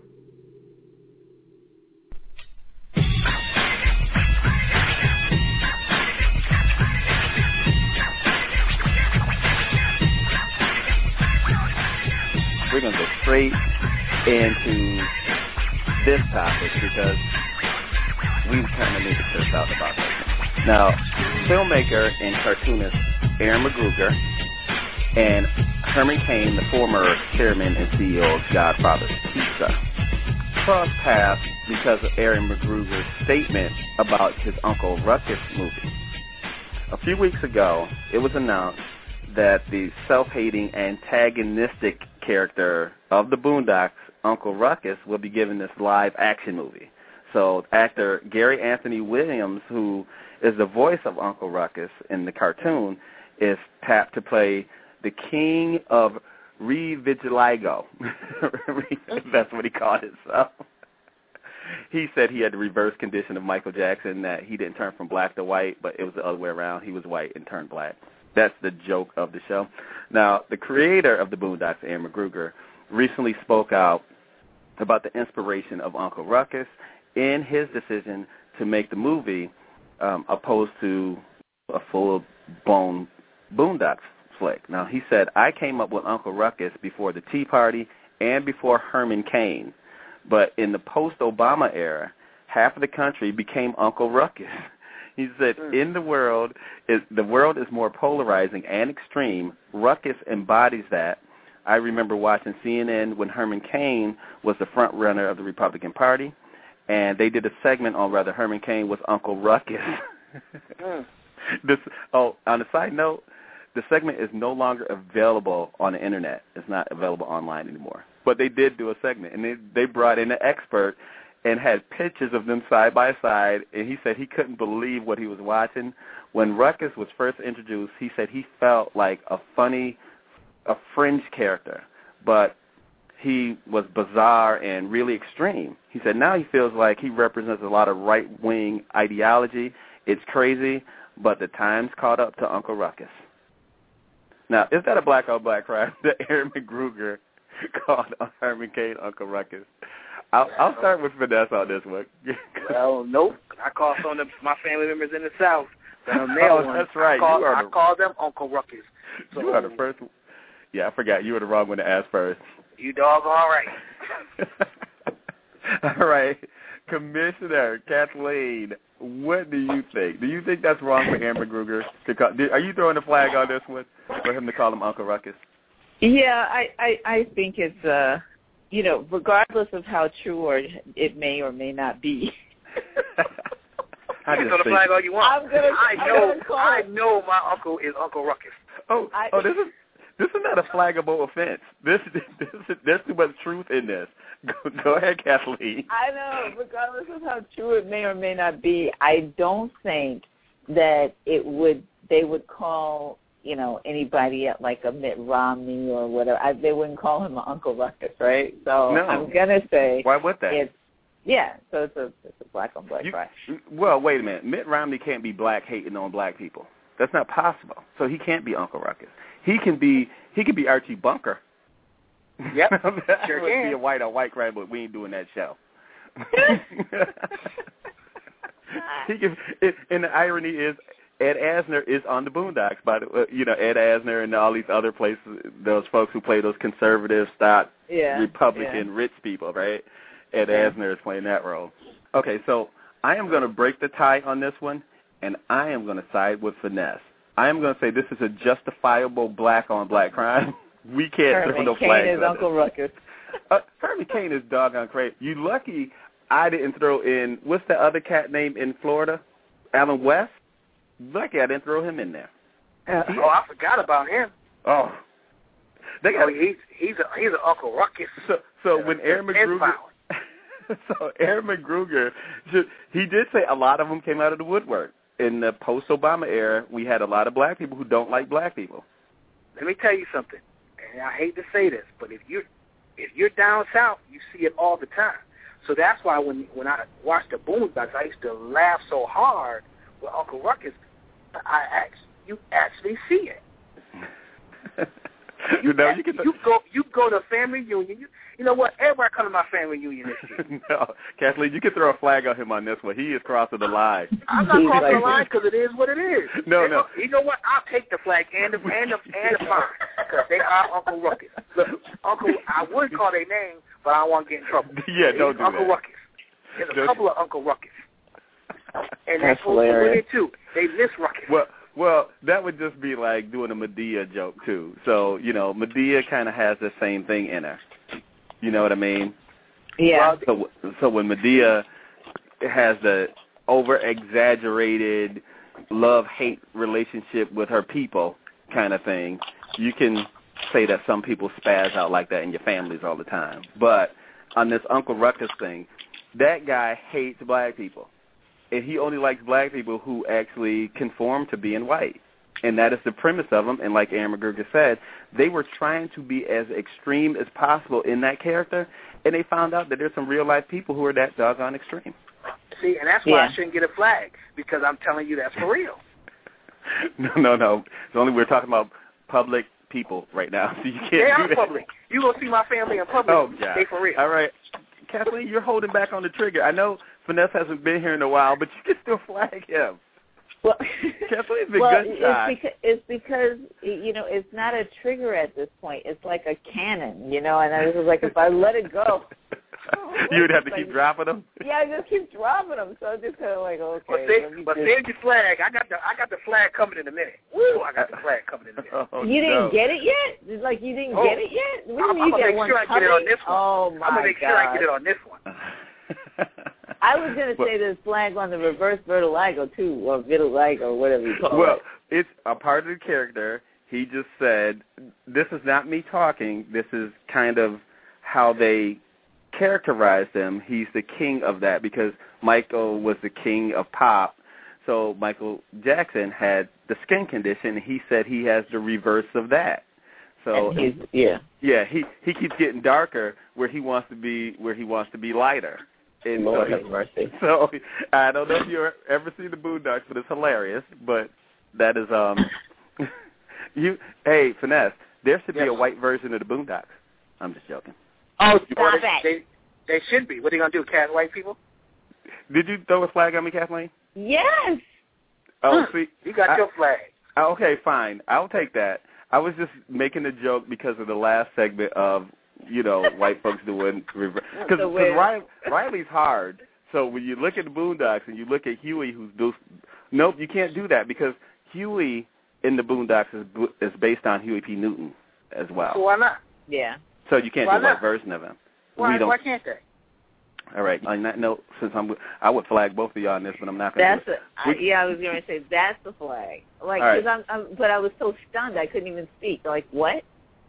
Speaker 4: We're going to go straight into this topic because we kind of need to clear out about this. Now, filmmaker and cartoonist Aaron McGruger and Herman Cain, the former chairman and C E O of Godfather's Pizza, crossed paths because of Aaron McGruger's statement about his Uncle Ruckus movie. A few weeks ago, it was announced that the self-hating, antagonistic character of the Boondocks, Uncle Ruckus, will be given this live-action movie. So actor Gary Anthony Williams, who is the voice of Uncle Ruckus in the cartoon, is tapped to play the king of Revigiligo. That's what he called himself. He said he had the reverse condition of Michael Jackson, that he didn't turn from black to white, but it was the other way around. He was white and turned black. That's the joke of the show. Now, the creator of the Boondocks, Aaron McGruger, recently spoke out about the inspiration of Uncle Ruckus in his decision to make the movie um, opposed to a full-blown Boondocks flick. Now, he said, I came up with Uncle Ruckus before the Tea Party and before Herman Cain. But in the post-Obama era, half of the country became Uncle Ruckus. He said, in the world, is, the world is more polarizing and extreme. Ruckus embodies that. I remember watching C N N when Herman Cain was the front runner of the Republican Party, and they did a segment on whether Herman Cain was Uncle Ruckus. this, oh, on a side note, the segment is no longer available on the Internet. It's not available online anymore. But they did do a segment, and they, they brought in an expert and had pictures of them side by side, and he said he couldn't believe what he was watching. When Ruckus was first introduced, he said he felt like a funny, a fringe character, but he was bizarre and really extreme. He said now he feels like he represents a lot of right-wing ideology. It's crazy, but the times caught up to Uncle Ruckus. Now, is that a black-on-black crime that Aaron McGruger called Herman Cain Uncle Ruckus? I'll, I'll start with Vanessa on this one.
Speaker 6: Well, nope. I call some of the, my family members in the South The male
Speaker 4: oh,
Speaker 6: ones,
Speaker 4: that's right.
Speaker 6: I call,
Speaker 4: you are
Speaker 6: I
Speaker 4: the,
Speaker 6: call them Uncle Ruckus. So,
Speaker 4: you are the first. Yeah, I forgot. You were the wrong one to ask first.
Speaker 6: You dog all right.
Speaker 4: All right. Commissioner Kathleen, what do you think? Do you think that's wrong for Aaron McGruger to call? Are you throwing the flag on this one for him to call him Uncle Ruckus?
Speaker 7: Yeah, I, I, I think it's, uh, you know, regardless of how true or it may or may not be.
Speaker 6: I you can throw the flag all you want.
Speaker 7: I'm gonna,
Speaker 6: I
Speaker 7: I'm
Speaker 6: know,
Speaker 7: gonna call
Speaker 6: I
Speaker 7: it.
Speaker 6: know my uncle is Uncle Ruckus.
Speaker 4: Oh,
Speaker 7: I,
Speaker 4: oh, this is this is not a flaggable offense. This, this, this there's too much truth in this. Go, go ahead, Kathleen.
Speaker 7: I know, regardless of how true it may or may not be, I don't think that it would. They would call, you know, anybody at like a Mitt Romney or whatever. I, they wouldn't call him an Uncle Ruckus, right? So
Speaker 4: no.
Speaker 7: I'm gonna say,
Speaker 4: why would they?
Speaker 7: It's, yeah, so it's a it's a black on black
Speaker 4: you,
Speaker 7: crime.
Speaker 4: Well, wait a minute. Mitt Romney can't be black hating on black people. That's not possible. So he can't be Uncle Ruckus. He can be he can be Archie Bunker.
Speaker 6: Yep,
Speaker 4: that
Speaker 6: sure
Speaker 4: would
Speaker 6: can.
Speaker 4: be a white on white crime, but we ain't doing that show. he can, it, and the irony is, Ed Asner is on the Boondocks. By the, uh, you know, Ed Asner and all these other places, those folks who play those conservative, stock,
Speaker 7: yeah,
Speaker 4: Republican,
Speaker 7: yeah.
Speaker 4: rich people, right? Ed
Speaker 7: yeah.
Speaker 4: Asner is playing that role. Okay, so I am going to break the tie on this one, and I am going to side with Finesse. I am going to say this is a justifiable black on black crime. We can't
Speaker 7: Herman
Speaker 4: throw no
Speaker 7: Cain
Speaker 4: flags
Speaker 7: is
Speaker 4: on
Speaker 7: Uncle
Speaker 4: this.
Speaker 7: Ruckus.
Speaker 4: Uh, Herman Cain is doggone crazy. You lucky I didn't throw in, what's the other cat name in Florida? Alan West? Lucky I didn't throw him in there.
Speaker 6: Uh, oh, I forgot about him.
Speaker 4: Oh. They got,
Speaker 6: oh he's he's a, he's an Uncle Ruckus.
Speaker 4: So, so
Speaker 6: uh,
Speaker 4: when Aaron McGruger... so Aaron McGruger, he did say a lot of them came out of the woodwork. In the post-Obama era, we had a lot of black people who don't like black people.
Speaker 6: Let me tell you something. And I hate to say this, but if you're if you're down south, you see it all the time. So that's why when when I watched the Boondocks, I used to laugh so hard with Uncle Ruckus. I act, you actually see it.
Speaker 4: you,
Speaker 6: you
Speaker 4: know,
Speaker 6: act,
Speaker 4: you, can
Speaker 6: you go you go to a family reunion. You, you know what? Everybody come to my family reunion this year.
Speaker 4: No, Kathleen, you can throw a flag on him on this one. He is crossing the line.
Speaker 6: I'm not crossing the line because it is what it is.
Speaker 4: No,
Speaker 6: they
Speaker 4: no.
Speaker 6: Go, you know what? I'll take the flag and the and the and the fine because they are Uncle Ruckus. Look, Uncle, I would call their name, but I don't want to get in trouble.
Speaker 4: Yeah,
Speaker 6: It's
Speaker 4: don't do
Speaker 6: Uncle
Speaker 4: that.
Speaker 6: Ruckus. There's a
Speaker 4: Don't
Speaker 6: couple of Uncle Ruckus. And
Speaker 7: That's
Speaker 6: that goes to women, too. They miss Ruckus.
Speaker 4: Well, well, that would just be like doing a Medea joke, too. So, you know, Medea kind of has the same thing in her. You know what I mean?
Speaker 7: Yeah.
Speaker 4: So, so when Medea has the over-exaggerated love-hate relationship with her people kind of thing, you can say that some people spaz out like that in your families all the time. But on this Uncle Ruckus thing, that guy hates black people. And he only likes black people who actually conform to being white. And that is the premise of them. And like Aaron McGruger said, they were trying to be as extreme as possible in that character, and they found out that there's some real-life people who are that doggone extreme.
Speaker 6: See, and that's why
Speaker 7: yeah.
Speaker 6: I shouldn't get a flag, because I'm telling you that's for real.
Speaker 4: No, no, no. It's only we're talking about public people right now, so you can't
Speaker 6: They
Speaker 4: do
Speaker 6: are
Speaker 4: that.
Speaker 6: public. You going to see my family in public.
Speaker 4: Oh, God.
Speaker 6: They for real.
Speaker 4: All right. Kathleen, you're holding back on the trigger. I know Finesse hasn't been here in a while, but you can still flag him.
Speaker 7: Well,
Speaker 4: Kathleen's been
Speaker 7: well
Speaker 4: good shot.
Speaker 7: it's, because, it's because, you know, it's not a trigger at this point. It's like a cannon, you know, and I was like, if I let it go.
Speaker 4: You would have to
Speaker 7: like,
Speaker 4: keep dropping them?
Speaker 7: Yeah, I just keep dropping them. So I'm just kind of like, okay.
Speaker 6: But, save, but
Speaker 7: just...
Speaker 6: save your flag. I got the I got the flag coming in a minute. Woo, I got the flag coming in a minute.
Speaker 4: Oh,
Speaker 7: you didn't
Speaker 4: no.
Speaker 7: get it yet? It's like you didn't
Speaker 6: Oh,
Speaker 7: get it yet? What
Speaker 6: I'm,
Speaker 7: do
Speaker 6: I'm
Speaker 7: you
Speaker 6: going to
Speaker 7: get
Speaker 6: make
Speaker 7: one
Speaker 6: sure I
Speaker 7: coming?
Speaker 6: get it on this one.
Speaker 7: Oh, my
Speaker 6: I'm going to make
Speaker 7: God.
Speaker 6: sure I get it on this one.
Speaker 7: I was going to say there's flag on the reverse vitiligo, too, or vitiligo, whatever you call
Speaker 4: well,
Speaker 7: it.
Speaker 4: Well, it's a part of the character. He just said, this is not me talking. This is kind of how they characterize them. He's the king of that because Michael was the king of pop. So Michael Jackson had the skin condition. He said he has the reverse of that. So
Speaker 7: and he's, yeah,
Speaker 4: yeah, he he keeps getting darker where he wants to be where he wants to be lighter. And
Speaker 7: Lord
Speaker 4: so,
Speaker 7: have mercy.
Speaker 4: So I don't know if you've ever seen the Boondocks, but it's hilarious. But that is um, you. Hey, Finesse, there should be
Speaker 6: yes.
Speaker 4: a white version of the Boondocks. I'm just joking.
Speaker 7: Oh,
Speaker 6: You
Speaker 7: stop
Speaker 6: know, they,
Speaker 7: it.
Speaker 6: they, they should be. What are they going to do, cat white people?
Speaker 4: Did you throw a flag on me, Kathleen?
Speaker 7: Yes.
Speaker 4: Oh, see,
Speaker 6: you got
Speaker 4: I,
Speaker 6: your flag.
Speaker 4: Okay, fine. I'll take that. I was just making a joke because of the last segment of, you know, white folks doing reverse. Because Riley, Riley's hard. So when you look at the Boondocks and you look at Huey, who's do, nope, you can't do that because Huey in the Boondocks is is based on Huey P. Newton as well.
Speaker 6: So why not?
Speaker 7: Yeah.
Speaker 4: So you can't
Speaker 6: why
Speaker 4: do a
Speaker 6: not?
Speaker 4: white version of him.
Speaker 6: Why,
Speaker 4: we don't,
Speaker 6: why can't they?
Speaker 4: All right. On that note, since I'm, I would flag both of y'all on this, but I'm not going to.
Speaker 7: That's a, I, yeah. I was going to say that's the flag. Like,
Speaker 4: right.
Speaker 7: cause I'm, I'm, but I was so stunned I couldn't even speak. Like, what?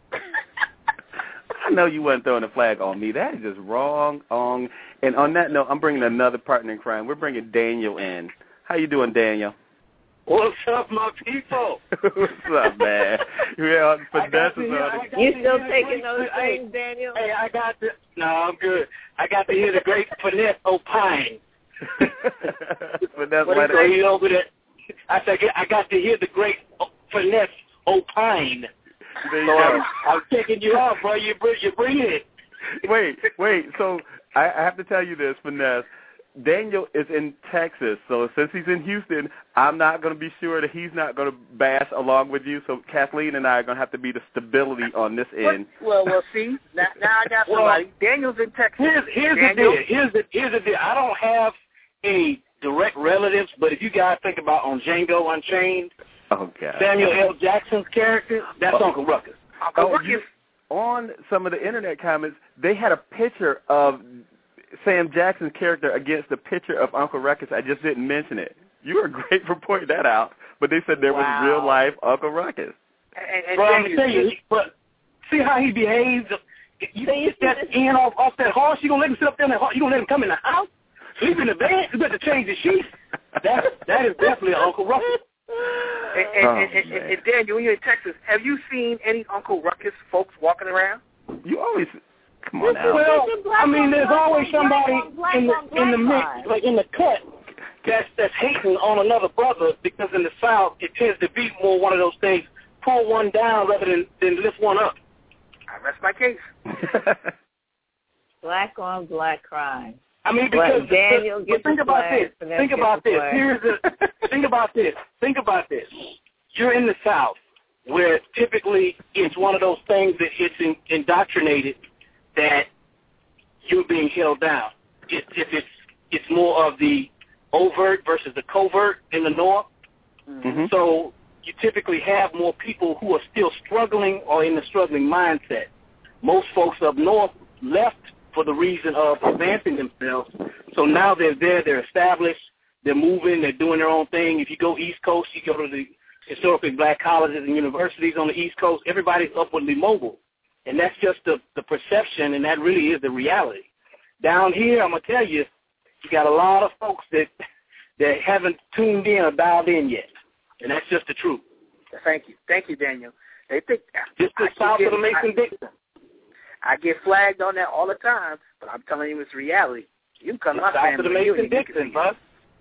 Speaker 4: I know you wasn't throwing a flag on me. That is just wrong. On and on that note, I'm bringing another partner in crime. We're bringing Daniel in. How you doing, Daniel?
Speaker 19: What's up, my people?
Speaker 4: What's up, man? Yeah, finesse is on
Speaker 7: it. You still taking those hey, things, Daniel?
Speaker 19: Hey, I got the. No, I'm good. I got to hear the great Finesse opine.
Speaker 4: Finesse,
Speaker 19: what is it over there? I said I got to hear the great Finesse opine.
Speaker 4: There you
Speaker 19: so
Speaker 4: go.
Speaker 19: I'm, I'm taking you off, bro. You bring, you bring it.
Speaker 4: Wait, wait. So I, I have to tell you this, Finesse. Daniel is in Texas, so since he's in Houston, I'm not going to be sure that he's not going to bash along with you. So Kathleen and I are going to have to be the stability on this end.
Speaker 6: Well, well, see, now, now I got somebody. Well, Daniel's in Texas.
Speaker 19: Here's, here's the deal. Here's the here's the deal. I don't have any direct relatives, but if you guys think about on Django Unchained,
Speaker 4: oh God,
Speaker 19: Samuel L. Jackson's character, that's
Speaker 4: oh.
Speaker 19: Uncle Ruckus.
Speaker 6: Uncle
Speaker 4: oh,
Speaker 6: Ruckus.
Speaker 4: You, on some of the internet comments, they had a picture of Sam Jackson's character against the picture of Uncle Ruckus. I just didn't mention it. You were great for pointing that out, but they said there
Speaker 7: wow.
Speaker 4: was real life Uncle Ruckus.
Speaker 6: And, and,
Speaker 19: but I'm gonna tell you, but see how he behaves. You get that in off, off that horse. You gonna let him sit up there in that horse? You gonna let him come in the house? Sleep in the bed? You better change the sheets. That that is definitely Uncle Ruckus.
Speaker 6: And, and, oh, and, and, and Daniel, when you're in Texas, have you seen any Uncle Ruckus folks walking around?
Speaker 4: You always. Come on now.
Speaker 19: Well, I mean, there's always somebody in the in the mix, like in the cut, that's that's hating on another brother because in the South it tends to be more one of those things, pull one down rather than, than lift one up.
Speaker 6: I rest my case.
Speaker 7: Black on black crime.
Speaker 19: I mean, because
Speaker 7: but Daniel
Speaker 19: but, but think about this. Think about this. Here's the think about this. Think about this. You're in the South, where typically it's one of those things that it's in, indoctrinated that you're being held down. If, if it's it's more of the overt versus the covert in the North.
Speaker 4: Mm-hmm.
Speaker 19: So you typically have more people who are still struggling or in the struggling mindset. Most folks up north left for the reason of advancing themselves. So now they're there, they're established, they're moving, they're doing their own thing. If you go East Coast, you go to the historically black colleges and universities on the East Coast, everybody's upwardly mobile. And that's just the, the perception, and that really is the reality. Down here, I'm going to tell you, you got a lot of folks that that haven't tuned in or dialed in yet. And that's just the truth.
Speaker 6: Thank you. Thank you, Daniel. They think
Speaker 19: just the south of the Mason-Dixon.
Speaker 6: I get flagged on that all the time, but I'm telling you it's reality. You can come to my
Speaker 19: south
Speaker 6: family.
Speaker 19: South of the Mason-Dixon, bud.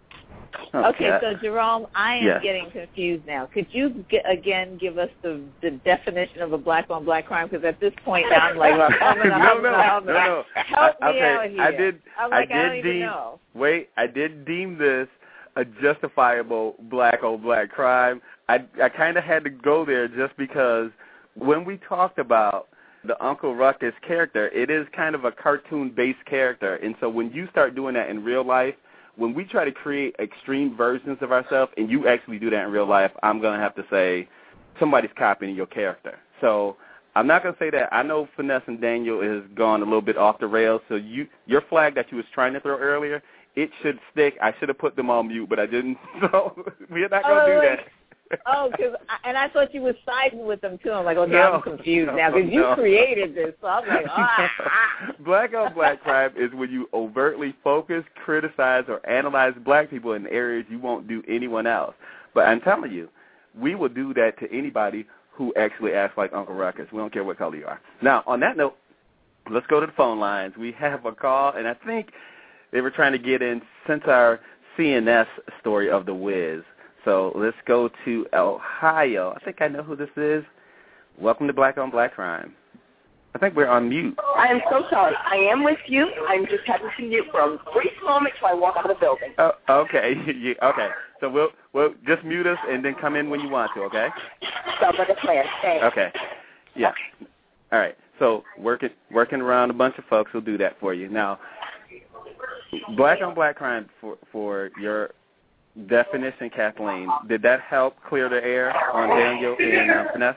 Speaker 7: Okay, so Jerome, I am
Speaker 4: yes.
Speaker 7: getting confused now. Could you get, again give us the, the definition of a black on black crime? Because at this point now I'm like, well, I'm gonna,
Speaker 4: no,
Speaker 7: I'm
Speaker 4: no,
Speaker 7: gonna,
Speaker 4: no, no.
Speaker 7: Help
Speaker 4: I,
Speaker 7: me
Speaker 4: okay,
Speaker 7: out here.
Speaker 4: I did.
Speaker 7: I'm like,
Speaker 4: I did
Speaker 7: I don't even
Speaker 4: deem.
Speaker 7: know.
Speaker 4: Wait, I did deem this a justifiable black on black crime. I I kind of had to go there just because when we talked about the Uncle Ruckus character, it is kind of a cartoon-based character, and so when you start doing that in real life. When we try to create extreme versions of ourselves, and you actually do that in real life, I'm going to have to say somebody's copying your character. So I'm not going to say that. I know Finesse and Daniel has gone a little bit off the rails, so you your flag that you was trying to throw earlier, it should stick. I should have put them on mute, but I didn't. So we're not going to
Speaker 7: oh,
Speaker 4: do
Speaker 7: like,
Speaker 4: that.
Speaker 7: oh, cause I, and I thought you were siding with them, too. I'm like, okay,
Speaker 4: no,
Speaker 7: I'm confused
Speaker 4: no,
Speaker 7: now because you
Speaker 4: no.
Speaker 7: created this. So I'm like, ah.
Speaker 4: Black on black crime is when you overtly focus, criticize, or analyze black people in areas you won't do anyone else. But I'm telling you, we will do that to anybody who actually acts like Uncle Ruckus. We don't care what color you are. Now, on that note, let's go to the phone lines. We have a call, and I think they were trying to get in since our C N S story of the Wiz. So let's go to Ohio. I think I know who this is. Welcome to Black on Black Crime. I think we're on mute.
Speaker 3: I am so sorry. I am with you. I'm just having to mute for a brief moment till I walk out of the building.
Speaker 4: Oh, okay. you, okay. So we'll we'll just mute us and then come in when you want to. Okay.
Speaker 3: Sounds like a plan. Thanks.
Speaker 4: Okay. Yeah. All right. So working working around a bunch of folks will do that for you. Now, black on black crime for for your definition, Kathleen. Did that help clear the air on Daniel and uh, Finesse?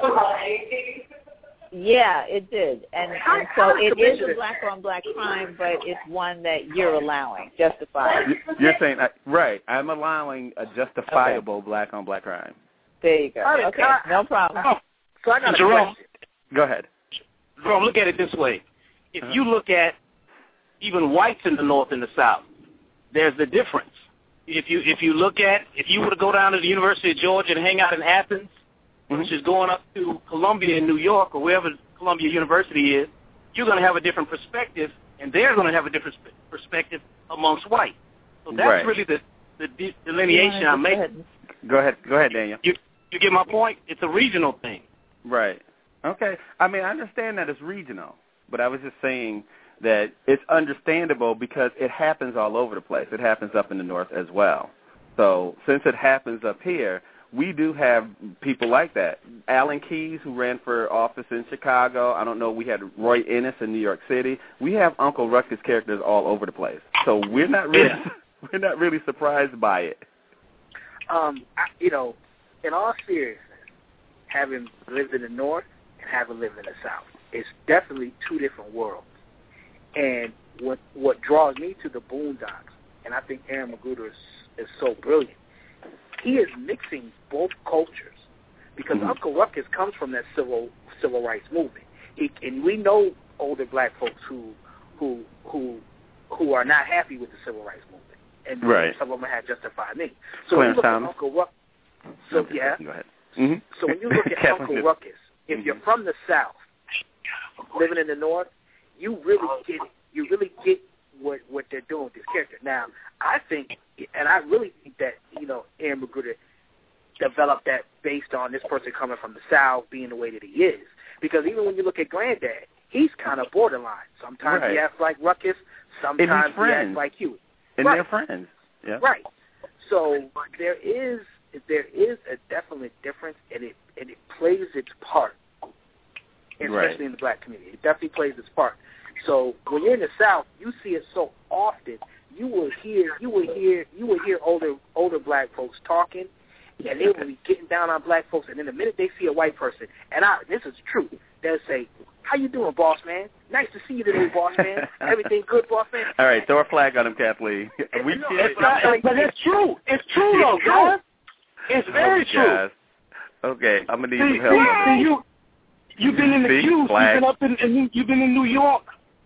Speaker 7: Yeah, it did. And, and so it is a black on black crime, but it's one that you're allowing, justified.
Speaker 4: You're saying, right, I'm allowing a justifiable okay. black on black crime.
Speaker 7: There you go. Okay, no problem.
Speaker 19: Oh, so I got a Jerome, question.
Speaker 4: Go ahead.
Speaker 19: Jerome, look at it this way. If uh-huh. you look at even whites in the North and the South, there's the difference. If you if you look at, if you were to go down to the University of Georgia and hang out in Athens, mm-hmm. which is going up to Columbia in New York or wherever Columbia University is, you're going to have a different perspective, and they're going to have a different perspective amongst white. So that's
Speaker 4: right.
Speaker 19: really the, the de- delineation I'm making.
Speaker 4: Go ahead. Go ahead, Daniel.
Speaker 19: You, you get my point? It's a regional thing.
Speaker 4: Right. Okay. I mean, I understand that it's regional, but I was just saying that it's understandable because it happens all over the place. It happens up in the North as well. So since it happens up here, we do have people like that. Alan Keyes, who ran for office in Chicago. I don't know. We had Roy Ennis in New York City. We have Uncle Ruckus characters all over the place. So we're not really yeah. we're not really surprised by it.
Speaker 6: Um, I, you know, in all seriousness, having lived in the North and having lived in the South, it's definitely two different worlds. And what what draws me to the Boondocks, and I think Aaron McGruder is, is so brilliant, he is mixing both cultures because mm-hmm. Uncle Ruckus comes from that civil civil rights movement, he, and we know older black folks who who who who are not happy with the civil rights movement, and
Speaker 4: right.
Speaker 6: some of them have justified me. So
Speaker 4: Clarence
Speaker 6: when you look
Speaker 4: Thomas.
Speaker 6: at Uncle Ruckus, so
Speaker 4: okay,
Speaker 6: yeah,
Speaker 4: go ahead. Mm-hmm.
Speaker 6: So when you look at Uncle Ruckus, if mm-hmm. you're from the South, living in the North, you really get it. You really get what what they're doing with this character. Now, I think, and I really think that, you know, Aaron McGruder developed that based on this person coming from the South being the way that he is. Because even when you look at Granddad, he's kind of borderline. Sometimes
Speaker 4: right.
Speaker 6: he acts like Ruckus. Sometimes he acts like Huey.
Speaker 4: And
Speaker 6: right.
Speaker 4: they're friends. Yeah.
Speaker 6: Right. So there is there is a definite difference, and it and it plays its part, especially
Speaker 4: right.
Speaker 6: in the black community. It definitely plays its part. So when you're in the South, you see it so often. You will hear, you will hear, you will hear older, older black folks talking, and they will be getting down on black folks. And then the minute they see a white person, and I, this is true, they'll say, "How you doing, boss man? Nice to see you today, boss man. Everything good, boss man?"
Speaker 4: All right, throw a flag on him, Kathleen. We
Speaker 6: no,
Speaker 4: it's
Speaker 6: not,
Speaker 19: but it's true. It's true, though, guys. It's very
Speaker 4: oh,
Speaker 19: true.
Speaker 4: Guys. Okay, I'm gonna need
Speaker 19: see,
Speaker 4: some help.
Speaker 19: See, see, you, you've been in the
Speaker 4: see,
Speaker 19: queue. You've been up in, in, you've been in New York.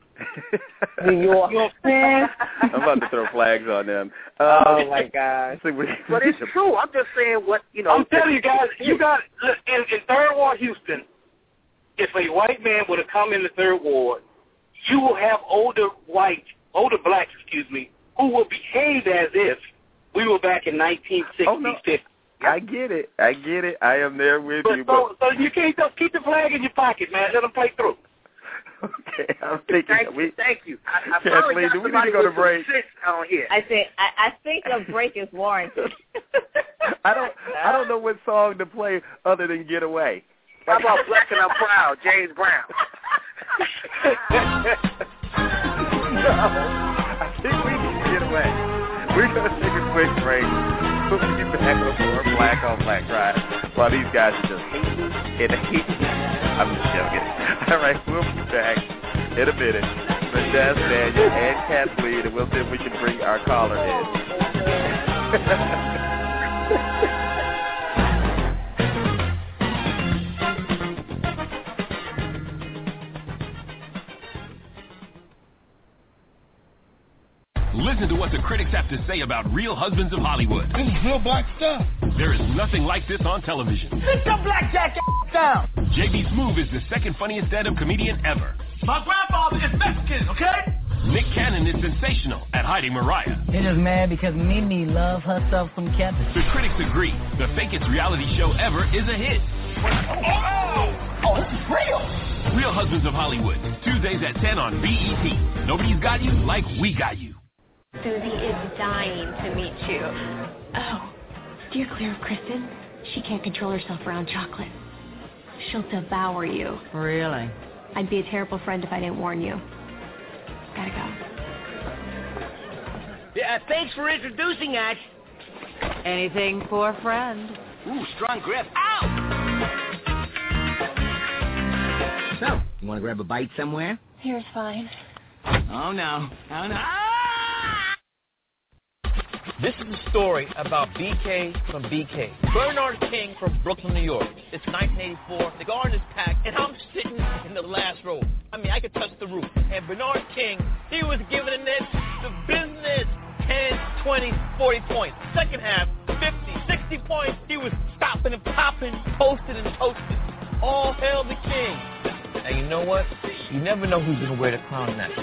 Speaker 7: New York.
Speaker 19: You know what I'm saying?
Speaker 4: I'm about to throw flags on them. Um,
Speaker 7: oh my God!
Speaker 6: But it's true. I'm just saying what you know.
Speaker 19: I'm telling you guys, you got in, in Third Ward, Houston. If a white man were to come in the Third Ward, you will have older white, older blacks, excuse me, who will behave as if we were back in nineteen sixty,
Speaker 4: oh, no.
Speaker 19: fifty.
Speaker 4: I get it. I get it. I am there with
Speaker 19: but,
Speaker 4: you.
Speaker 19: So,
Speaker 4: but
Speaker 19: so you can't just keep the flag in your pocket, man. Let them play through.
Speaker 4: Okay, I'm thinking.
Speaker 6: Thank
Speaker 4: we,
Speaker 6: you. Thank you. I, I
Speaker 4: Kathleen, do we need to go to break?
Speaker 6: On here.
Speaker 7: I think I, I think a break is warranted.
Speaker 4: I don't. I don't know what song to play other than "Get Away."
Speaker 6: How about "Black and I'm Proud," James Brown?
Speaker 4: No, I think we need to get away. We're gonna take a quick break. We'll be back with more Black on Black Crime while these guys are just hating and hating. I'm just joking. All right, we'll be back in a minute with Jazz, Daniel, and Kathleen, and we'll see if we can bring our caller in.
Speaker 20: Listen to what the critics have to say about Real Husbands of Hollywood.
Speaker 12: This is real black stuff.
Speaker 20: There is nothing like this on television.
Speaker 12: Sit your blackjack down.
Speaker 20: J B Smoove is the second funniest stand-up comedian ever.
Speaker 12: My grandfather is Mexican, okay?
Speaker 20: Nick Cannon is sensational at Heidi Mariah.
Speaker 21: They're just mad because Mimi loves herself some cabbage.
Speaker 20: The critics agree the fakest reality show ever is a hit.
Speaker 12: Oh, oh, oh, this is real.
Speaker 20: Real Husbands of Hollywood, Tuesdays at ten on B E T. Nobody's got you like we got you.
Speaker 1: Susie is dying to meet you. Oh, steer clear of Kristen. She can't control herself around chocolate. She'll devour you.
Speaker 22: Really?
Speaker 1: I'd be a terrible friend if I didn't warn you. Gotta go.
Speaker 12: Yeah, thanks for introducing us.
Speaker 22: Anything for a friend.
Speaker 12: Ooh, strong grip. Ow! So, you want to grab a bite somewhere?
Speaker 1: Here's fine.
Speaker 12: Oh, no. Oh, no.
Speaker 23: This is a story about B K from B K. Bernard King from Brooklyn, New York. It's nineteen eighty-four. The garden is packed, and I'm sitting in the last row. I mean, I could touch the roof. And Bernard King, he was giving it the business. ten, twenty, forty points. Second half, fifty, sixty points. He was stopping and popping, posting and toasting. All hail the King. And you know what? You never know who's going to wear the crown next.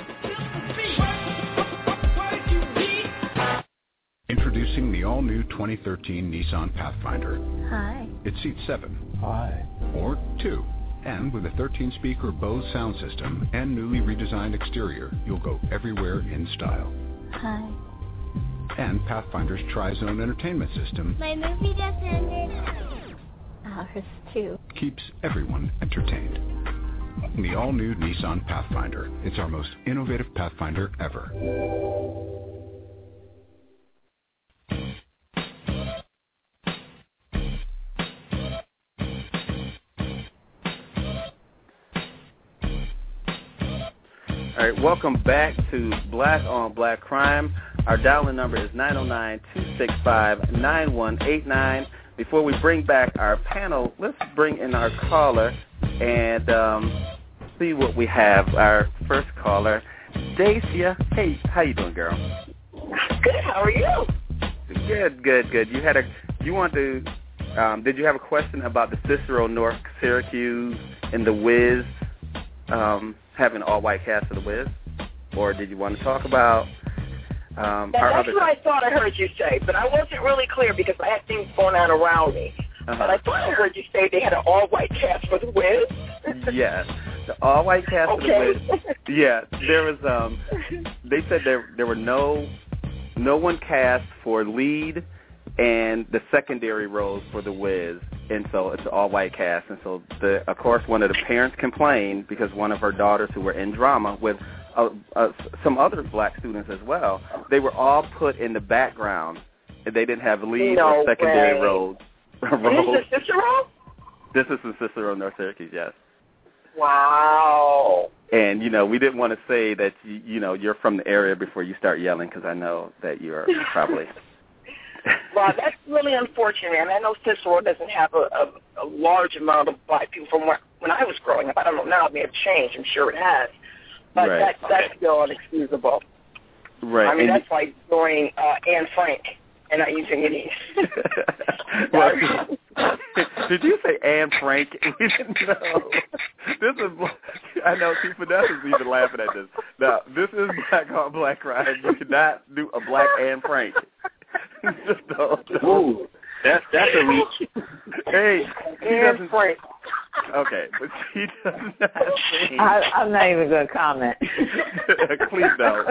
Speaker 24: Introducing the all-new twenty thirteen Nissan Pathfinder.
Speaker 1: Hi.
Speaker 24: It seats seven.
Speaker 23: Hi.
Speaker 24: Or two. And with a thirteen-speaker Bose sound system and newly redesigned exterior, you'll go everywhere in style.
Speaker 1: Hi.
Speaker 24: And Pathfinder's Tri-Zone entertainment system.
Speaker 1: My movie just ended. Ours too.
Speaker 24: Keeps everyone entertained. The all-new Nissan Pathfinder. It's our most innovative Pathfinder ever.
Speaker 4: All right, welcome back to Black on Black Crime. Our dial-in number is nine oh nine, two six five, nine one eight nine. Before we bring back our panel, let's bring in our caller and um, see what we have. Our first caller, Dacia. Hey, how you doing, girl?
Speaker 3: Good. How are you?
Speaker 4: Good, good, good. You had a you want to? Um, did you have a question about the Cicero North Syracuse and the Wiz um, having an all-white cast of the Wiz, or did you want to talk about? Um,
Speaker 3: now,
Speaker 4: our
Speaker 3: that's
Speaker 4: other...
Speaker 3: what I thought I heard you say, but I wasn't really clear because I had things going on around me. Uh-huh. But I thought I heard you say they had an all-white cast for the Wiz.
Speaker 4: Yes, the all-white cast
Speaker 3: okay.
Speaker 4: for the Wiz. Yeah, there was. Um, they said there there were no no one cast for lead and the secondary roles for the Wiz, and so it's an all-white cast. And so, the, of course, one of the parents complained because one of her daughters who were in drama with uh, uh, some other black students as well, they were all put in the background. And they didn't have lead
Speaker 3: no
Speaker 4: or secondary
Speaker 3: way.
Speaker 4: roles.
Speaker 3: roles. Is this Cicero?
Speaker 4: This is in Cicero, North Syracuse, yes.
Speaker 3: Wow.
Speaker 4: And, you know, we didn't want to say that, you, you know, you're from the area before you start yelling because I know that you're probably...
Speaker 3: Well, that's really unfortunate, and I know Cicero doesn't have a, a, a large amount of black people from where, when I was growing up. I don't know now; it may have changed. I'm sure it has, but
Speaker 4: right.
Speaker 3: that, that's still unexcusable.
Speaker 4: Right.
Speaker 3: I mean,
Speaker 4: and
Speaker 3: that's like doing uh, Anne Frank and not using any.
Speaker 4: well, did you say Anne Frank? We didn't know. This is. I know Chief Vanessa is even laughing at this. Now, this is Black on Black Crime. You cannot do a black Anne Frank. Just don't, don't.
Speaker 19: Ooh, that's that's a reach.
Speaker 4: Hey, he
Speaker 3: Anne
Speaker 4: doesn't.
Speaker 3: Frank.
Speaker 4: Okay, but she does not sing.
Speaker 7: I, I'm not even going to comment.
Speaker 4: Please don't.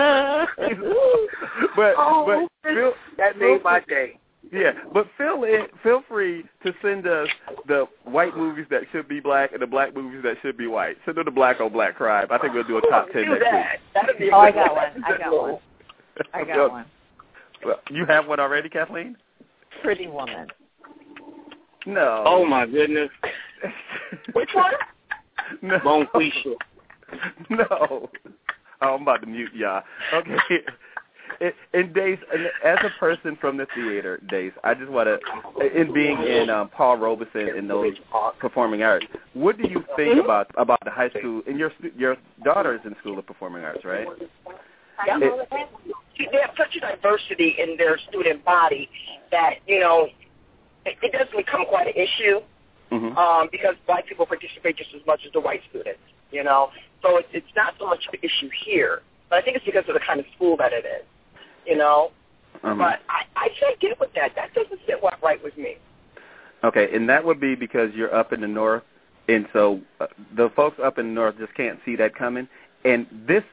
Speaker 4: but
Speaker 3: oh,
Speaker 4: but feel,
Speaker 3: that made my day.
Speaker 4: Yeah, but feel in, feel free to send us the white movies that should be black and the black movies that should be white. Send us the Black on Black Crime. I think we'll do a top ten
Speaker 3: do
Speaker 4: next
Speaker 3: that.
Speaker 4: week.
Speaker 3: That'd be
Speaker 7: oh, I
Speaker 3: good
Speaker 7: got one. I got one. I got one.
Speaker 4: Well, you have one already, Kathleen?
Speaker 7: Pretty Woman.
Speaker 4: No.
Speaker 19: Oh, my goodness.
Speaker 3: Which one?
Speaker 4: No.
Speaker 19: Bonquisha.
Speaker 4: No. Oh, I'm about to mute y'all. Okay. And Dace, as a person from the theater, Dace, I just want to, in being in um, Paul Robeson and those performing arts, what do you think about about the high school? And your your daughter is in School of Performing Arts, right?
Speaker 3: Yeah. It, they have such a diversity in their student body that, you know, it, it does become quite an issue mm-hmm. um, because black people participate just as much as the white students, you know. So it, it's not so much of an issue here, but I think it's because of the kind of school that it is, you know. Mm-hmm. But I, I can't get with that. That doesn't sit right with me.
Speaker 4: Okay, and that would be because you're up in the north, and so uh, the folks up in the north just can't see that coming. And this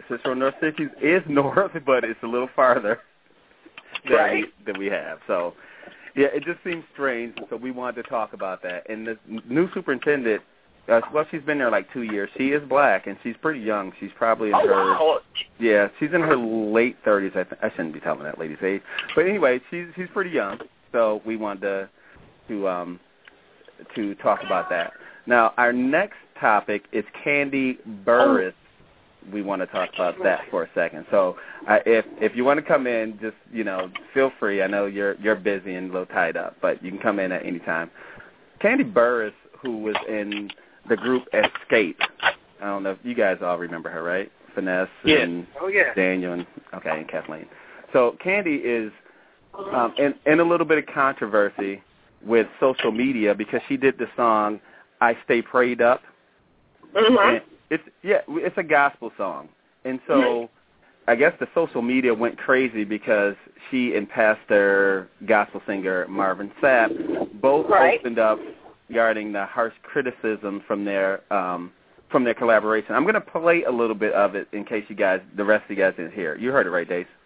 Speaker 4: Cicero North Syracuse is north, but it's a little farther than,
Speaker 3: right.
Speaker 4: we, than we have. So, yeah, it just seems strange, so we wanted to talk about that. And the new superintendent, uh, well, she's been there like two years. She is black, and she's pretty young. She's probably in
Speaker 3: oh,
Speaker 4: her,
Speaker 3: wow.
Speaker 4: yeah, she's in her late thirties. I, th- I shouldn't be telling that lady's age. But anyway, she's she's pretty young, so we wanted to, to, um, to talk about that. Now, our next topic is Kandi Burruss. We want to talk about that for a second. So, uh, if if you want to come in, just you know, feel free. I know you're you're busy and a little tied up, but you can come in at any time. Kandi Burruss, who was in the group Escape. I don't know if you guys all remember her, right? Finesse
Speaker 19: yeah.
Speaker 4: and
Speaker 19: oh, yeah.
Speaker 4: Daniel and okay, and Kathleen. So Kandi is um, in in a little bit of controversy with social media because she did the song "I Stay Prayed Up."
Speaker 3: Mm-hmm.
Speaker 4: It's yeah, it's a gospel song, and so I guess the social media went crazy because she and pastor gospel singer Marvin Sapp both
Speaker 3: right.
Speaker 4: opened up regarding the harsh criticism from their um, from their collaboration. I'm going to play a little bit of it in case you guys, the rest of you guys didn't hear. You heard it, right, Dace?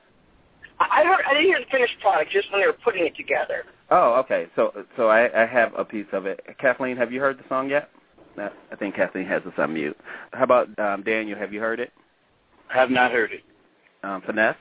Speaker 3: I heard. I didn't hear the finished product, just when they were putting it together.
Speaker 4: Oh, okay. So so I, I have a piece of it. Kathleen, have you heard the song yet? I think Kathleen has us on mute. How about um, Daniel? Have you heard it?
Speaker 19: I have not heard it.
Speaker 4: Um, Finesse?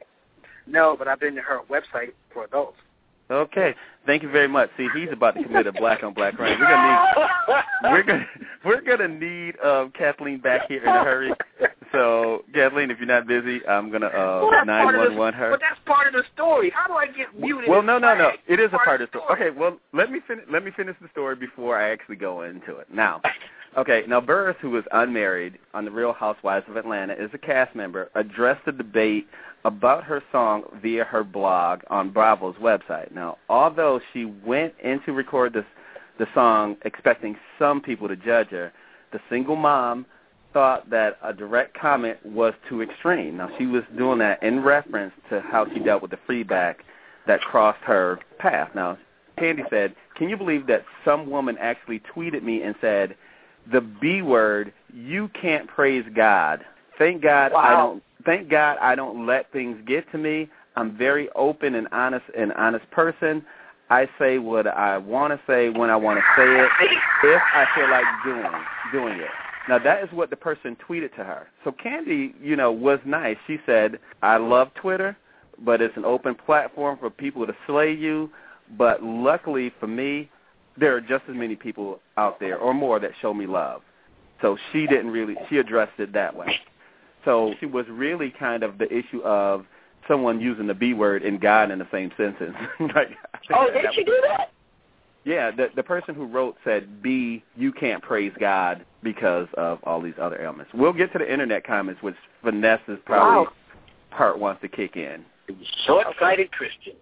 Speaker 6: No, but I've been to her website for adults.
Speaker 4: Okay, thank you very much. See, he's about to commit a black on black crime. We're gonna need we're gonna we're gonna need um, Kathleen back here in a hurry. So, Kathleen, if you're not busy, I'm gonna uh, nine one one her.
Speaker 6: But that's part of the story. How do I get muted?
Speaker 4: Well, no, no, no. It is
Speaker 6: part
Speaker 4: a part of the story. story. Okay, well, let me finish. Let me finish the story before I actually go into it. Now, okay, now Burruss, who is unmarried on The Real Housewives of Atlanta, is a cast member, addressed the debate about her song via her blog on Bravo's website. Now, although she went in to record this, the song expecting some people to judge her, the single mom thought that a direct comment was too extreme. Now, she was doing that in reference to how she dealt with the feedback that crossed her path. Now, Kandi said, "Can you believe that some woman actually tweeted me and said, the B word, you can't praise God. Thank God wow. I don't Thank God I don't let things get to me. I'm very open and honest and honest person. I say what I want to say when I want to say it, if I feel like doing doing it." Now, that is what the person tweeted to her. So Kandi, you know, was nice. She said, "I love Twitter, but it's an open platform for people to slay you. But luckily for me, there are just as many people out there or more that show me love." So she didn't really, she addressed it that way. So she was really kind of the issue of someone using the B word and God in the same sentence. like,
Speaker 3: oh, did she do that?
Speaker 4: Yeah, the the person who wrote said, B, you can't praise God because of all these other ailments. We'll get to the Internet comments, which Vanessa's probably wow. part wants to kick in.
Speaker 19: Short-sighted Christian.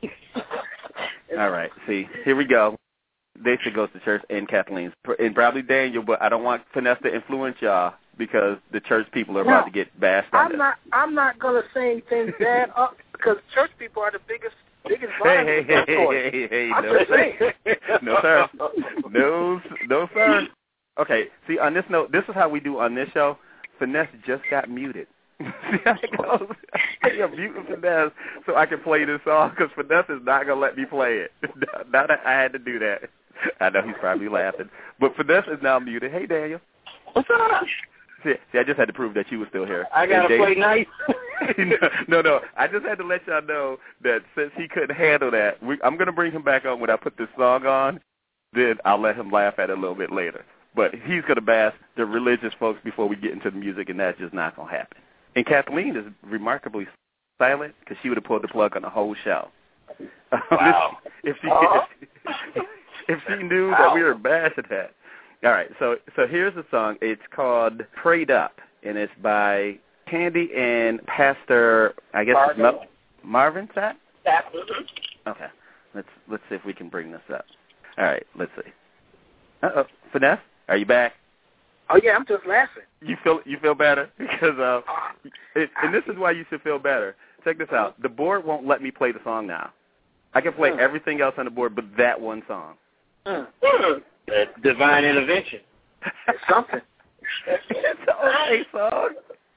Speaker 4: All right, see, here we go. They should go to church and Kathleen's, and probably Daniel, but I don't want Finesse to influence y'all because the church people are about no, to get bashed on
Speaker 6: I'm
Speaker 4: this.
Speaker 6: not. I'm not going to say anything bad up because church people are the biggest, biggest.
Speaker 4: Hey, hey, hey, hey, hey, hey,
Speaker 6: I'm
Speaker 4: no,
Speaker 6: just saying.
Speaker 4: no, sir, no, no, sir. Okay, see, on this note, this is how we do on this show. Finesse just got muted. See how it goes? I'm muting Finesse so I can play this song because Finesse is not going to let me play it. Now that I had to do that. I know he's probably laughing. But Finesse is now muted. Hey, Daniel.
Speaker 19: What's up?
Speaker 4: See, see, I just had to prove that you were still here.
Speaker 19: I got to play nice.
Speaker 4: no, no. I just had to let y'all know that since he couldn't handle that, we, I'm going to bring him back on when I put this song on. Then I'll let him laugh at it a little bit later. But he's going to bash the religious folks before we get into the music, and that's just not going to happen. And Kathleen is remarkably silent because she would have pulled the plug on the whole show.
Speaker 19: Wow.
Speaker 4: if, she, if, if she knew that we were bashing that. All right, so so here's the song. It's called Prayed Up, and it's by Kandi and Pastor, I guess
Speaker 3: Marvin.
Speaker 4: it's Marvin Sapp?
Speaker 3: Sapp.
Speaker 4: Okay, let's let's see if we can bring this up. All right, let's see. Uh-oh, Finesse, are you back?
Speaker 6: Oh, yeah, I'm just laughing.
Speaker 4: You feel you feel better? Because uh, it, and this is why you should feel better. Check this out. The board won't let me play the song now. I can play mm. everything else on the board but that one song.
Speaker 19: Mm. Mm. Uh, divine intervention.
Speaker 6: Something.
Speaker 4: It's an okay song.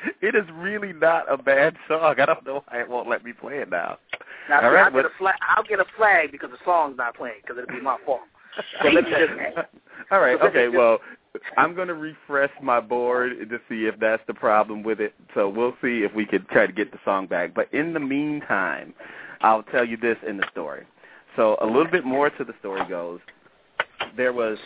Speaker 4: It is really not a bad song. I don't know why it won't let me play it now.
Speaker 6: Now, see,
Speaker 4: right,
Speaker 6: I'll, get a flag, I'll get a flag because the song's not playing, because it'll be my fault. So let me just...
Speaker 4: All right, okay, well, I'm going to refresh my board to see if that's the problem with it. So we'll see if we can try to get the song back. But in the meantime, I'll tell you this in the story. So a little bit more to the story goes. There was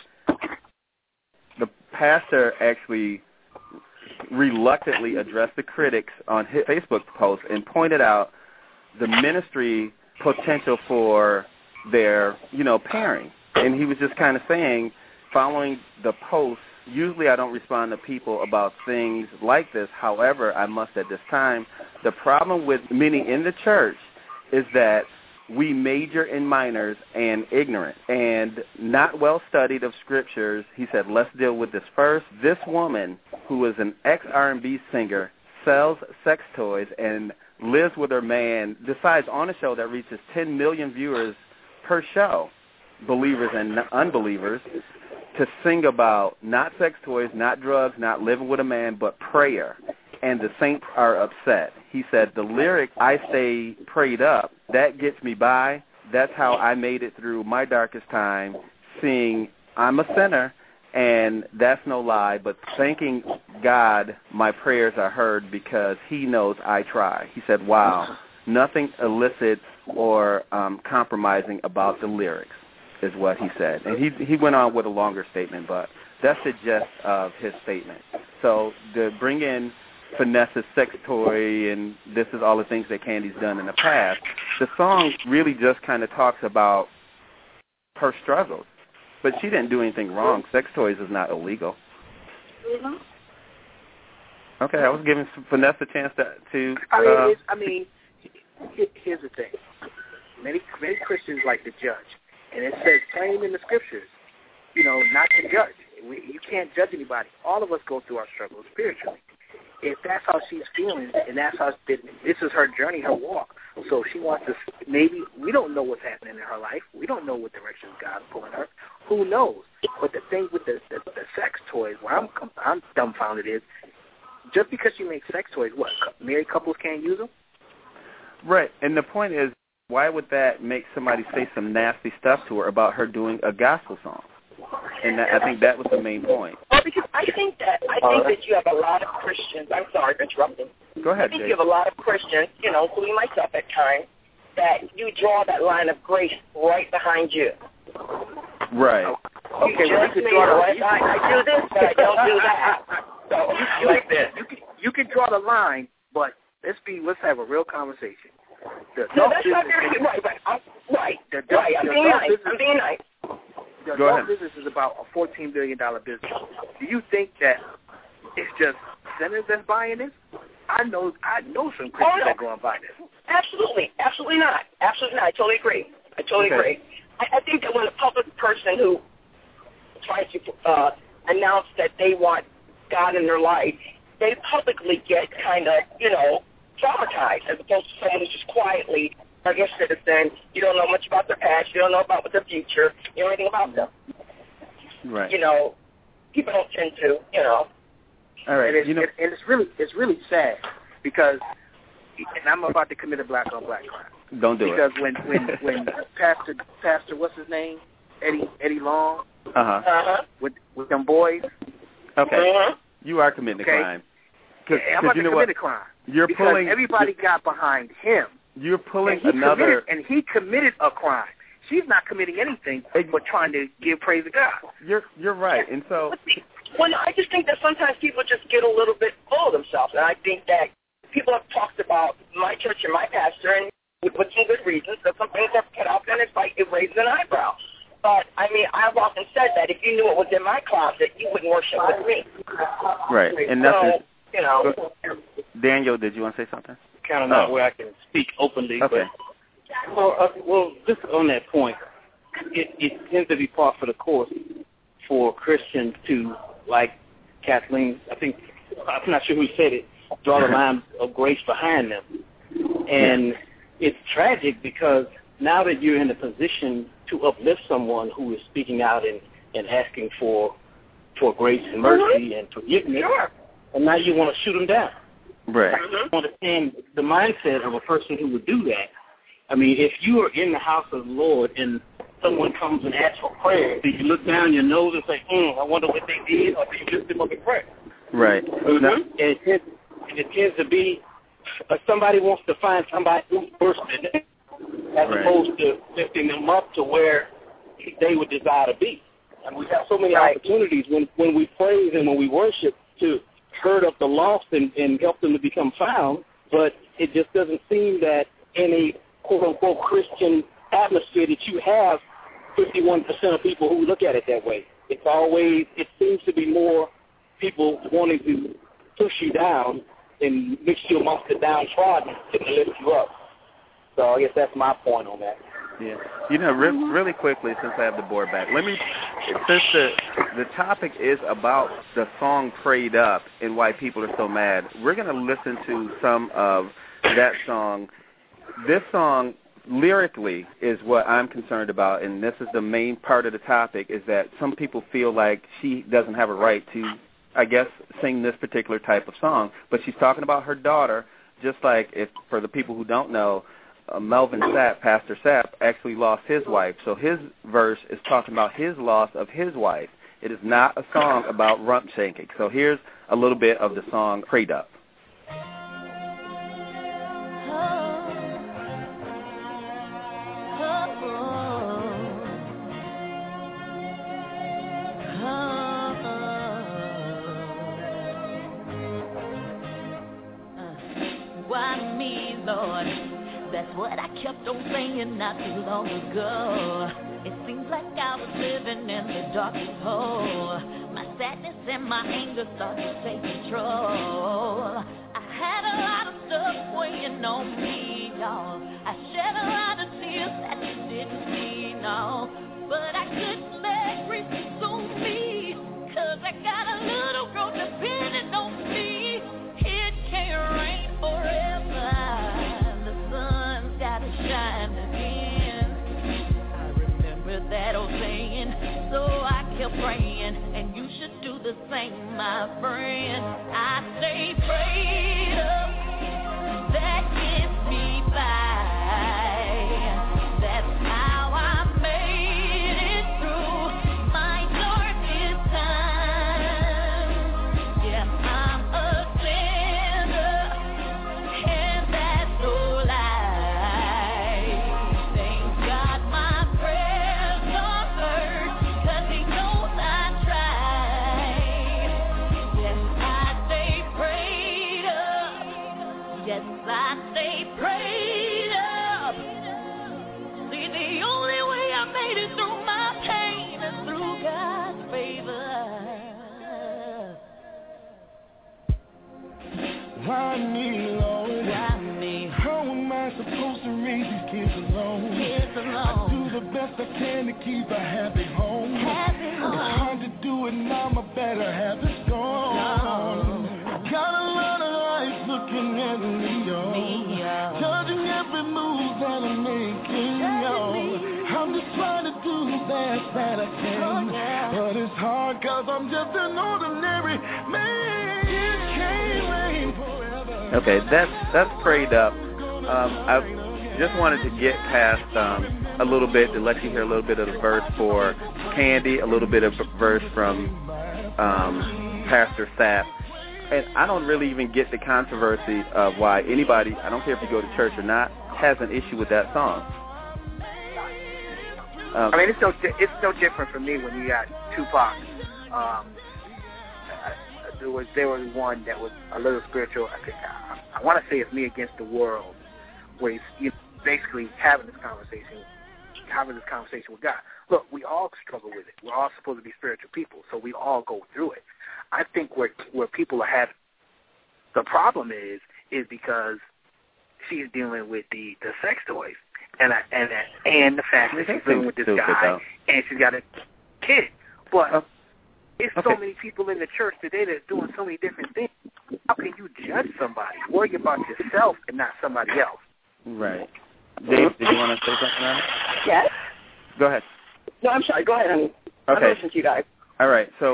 Speaker 4: the pastor actually reluctantly addressed the critics on his Facebook post and pointed out the ministry potential for their, you know, pairing. And he was just kind of saying, following the post, usually I don't respond to people about things like this. However, I must at this time, the problem with many in the church is that we major in minors and ignorant and not well studied of scriptures. He said, let's deal with this first. This woman, who is an ex-R and B singer, sells sex toys and lives with her man, decides on a show that reaches ten million viewers per show, believers and unbelievers, to sing about not sex toys, not drugs, not living with a man, but prayer. And the saints are upset. He said, the lyric, I stay prayed up, that gets me by. That's how I made it through my darkest time, seeing I'm a sinner, and that's no lie, but thanking God my prayers are heard because he knows I try. He said, wow, nothing illicit or um, compromising about the lyrics is what he said. And he he went on with a longer statement, but that's the gist of his statement. So to bring in Finesse's sex toy and this is all the things that Candy's done in the past, the song really just kind of talks about her struggles. But she didn't do anything wrong. Sex toys is not illegal.
Speaker 6: Mm-hmm.
Speaker 4: Okay, I was giving Finesse a chance to... to
Speaker 6: I mean,
Speaker 4: uh,
Speaker 6: it's, I mean, here's the thing. Many, many Christians like to judge. And it says plain in the scriptures, you know, not to judge. We, you can't judge anybody. All of us go through our struggles spiritually. If that's how she's feeling, and that's how this is her journey, her walk. So she wants to, maybe, we don't know what's happening in her life. We don't know what direction God's pulling her. Who knows? But the thing with the, the, the sex toys, where I'm, I'm dumbfounded is, just because you make sex toys, what, married couples can't use them?
Speaker 4: Right, and the point is, why would that make somebody say some nasty stuff to her about her doing a gospel song? And that, I think that was the main point.
Speaker 3: Well, because I think that I think that you have a lot of Christians. I'm sorry for interrupting.
Speaker 4: Go ahead,
Speaker 3: I think
Speaker 4: Jay.
Speaker 3: you have a lot of Christians, you know, including myself at times, that you draw that line of grace right behind you.
Speaker 4: Right.
Speaker 3: You
Speaker 6: okay,
Speaker 3: just made a right. I, I do this, but I don't do that. So
Speaker 6: you,
Speaker 3: like this.
Speaker 6: You can, you can draw the line, but let's be let's have a real conversation. The
Speaker 3: no, that's not very right. Right, I'm, right.
Speaker 6: The,
Speaker 3: right. I'm
Speaker 6: the
Speaker 3: being nice.
Speaker 6: business,
Speaker 3: I'm being nice.
Speaker 6: The
Speaker 4: Go
Speaker 6: adult
Speaker 4: ahead.
Speaker 6: business is about a fourteen billion dollars business. Do you think that it's just sinners that's buying this? I know, I know some Christians
Speaker 3: oh, no.
Speaker 6: that go and buy this.
Speaker 3: Absolutely, absolutely not. Absolutely not. I totally agree. I totally
Speaker 4: Okay.
Speaker 3: agree. I, I think that when a public person who tries to uh, announce that they want God in their life, they publicly get kind of, you know, traumatized as opposed to someone who's just quietly, like a citizen, you don't know much about their past, you don't know about their future, you know anything about them.
Speaker 4: Right.
Speaker 3: You know, people don't tend to, you know.
Speaker 4: All right.
Speaker 6: And it's,
Speaker 4: you know,
Speaker 6: it, and it's really, it's really sad because, and I'm about to commit a black on black crime.
Speaker 4: don't do
Speaker 6: because
Speaker 4: it.
Speaker 6: when when when Pastor Pastor what's his name Eddie Eddie Long
Speaker 4: uh huh
Speaker 3: Uh-huh.
Speaker 6: with with them boys.
Speaker 4: Okay.
Speaker 3: Uh-huh.
Speaker 4: You are committing
Speaker 6: Okay.
Speaker 4: a crime.
Speaker 6: Yeah, I'm about
Speaker 4: you
Speaker 6: to
Speaker 4: know
Speaker 6: commit
Speaker 4: what?
Speaker 6: a crime.
Speaker 4: You're
Speaker 6: because
Speaker 4: pulling.
Speaker 6: everybody got behind him.
Speaker 4: You're pulling
Speaker 6: and he
Speaker 4: another.
Speaker 6: committed, and he committed a crime. She's not committing anything but trying to give praise to God.
Speaker 4: You're you're right, and so.
Speaker 3: Well, I just think that sometimes people just get a little bit full of themselves, and I think that people have talked about my church and my pastor, and with, with some good reasons, that some things are put out there and it's like it raises an eyebrow. But, I mean, I've often said that if you knew it was in my closet, you wouldn't worship with me.
Speaker 4: Right, and
Speaker 3: so,
Speaker 4: nothing.
Speaker 3: you know.
Speaker 4: Daniel, did you want to say something?
Speaker 19: Kind of not
Speaker 4: Oh.
Speaker 19: where I can speak openly.
Speaker 4: Okay.
Speaker 19: But, well, uh, well, just on that point, it, it tends to be par for the course for Christians to, like Kathleen, I think, I'm not sure who said it, draw the line of grace behind them. And it's tragic because now that you're in a position to uplift someone who is speaking out and, and asking for for grace and mercy
Speaker 3: Mm-hmm.
Speaker 19: and forgiveness,
Speaker 3: Sure.
Speaker 19: and now you want to shoot them down.
Speaker 4: Right.
Speaker 19: I understand the mindset of a person who would do that. I mean, if you are in the house of the Lord and someone comes and asks for prayer, do you look down your nose and say, mm, I wonder what they did, or do you lift them up in prayer?
Speaker 4: Right.
Speaker 19: Mm-hmm.
Speaker 4: No.
Speaker 19: And it, tends, and it tends to be uh, somebody wants to find somebody who's worse than them, as
Speaker 4: right.
Speaker 19: opposed to lifting them up to where they would desire to be. And we have so many
Speaker 3: right.
Speaker 19: opportunities when, when we praise and when we worship to herd up the lost and, and help them to become found, but it just doesn't seem that any quote-unquote Christian atmosphere that you have, fifty-one percent of people who look at it that way. It's always, it seems to be more people wanting to push you down and mix you amongst the downtrodden to lift you up. So I guess that's my point on that.
Speaker 4: Yeah. You know, re- really quickly, since I have the board back, let me, since the the topic is about the song Prayed Up and why people are so mad, we're going to listen to some of that song. This song, lyrically, is what I'm concerned about, and this is the main part of the topic, is that some people feel like she doesn't have a right to, I guess, sing this particular type of song. But she's talking about her daughter, just like, if for the people who don't know, Uh, Melvin Sapp, Pastor Sapp, actually lost his wife. So his verse is talking about his loss of his wife. It is not a song about rump shaking. So here's a little bit of the song Prayed Up.
Speaker 2: Why me, Lord? That's what I kept on saying not too long ago. It seems like I was living in the darkest hole. My sadness and my anger started to take control. I had a lot of stuff weighing on me, y'all. I shed a lot of tears that you didn't see, no. But I couldn't let grief consume me, 'cause I got a little girl depending on me. It can't rain forever. Gotta shine again. I remember that old saying, so I kept praying, and you should do the same, my friend. I stay prayed up, that gets me by. That's how I made it through my darkest time. Yeah, I'm a sinner, and that's no lie.
Speaker 5: Why me, Lord? Why me? How am I supposed to raise these kids alone? Kids alone. I do the best I can to keep a happy home. Happy home. It's hard to do it now, my better half is gone. No. Got a lot of eyes looking at me, yo. Judging every move that I'm making, yo. I'm just trying to do the best that I can. Oh, yeah. But it's hard 'cause I'm just an ordinary man. It can't rain forever.
Speaker 4: Okay, that's that's Prayed Up. Um, I just wanted to get past um, a little bit to let you hear a little bit of the verse for Candy, a little bit of verse from um, Pastor Sapp. And I don't really even get the controversy of why anybody, I don't care if you go to church or not, has an issue with that song. Um,
Speaker 6: I mean, it's no it's no different for me when you got Tupac. Um, I, there was there was one that was a little spiritual. I, I, I want to say it's Me Against the World, where he's you know, basically having this conversation, having this conversation with God. Look, we all struggle with it. We're all supposed to be spiritual people, so we all go through it. I think where where people are having the problem is is because she's dealing with the, the sex toys and I, and and the fact that she's dealing with this guy though. And she's got a kid. But uh, there's okay. so many people in the church today that are doing so many different things. How can you judge somebody? Worry about yourself and not somebody else.
Speaker 4: Right. Dave, did you want to say something on it?
Speaker 3: Yes.
Speaker 4: Go ahead.
Speaker 3: No, I'm sorry. Go ahead. I'm,
Speaker 4: okay.
Speaker 3: I'm listening to you guys.
Speaker 4: All right. So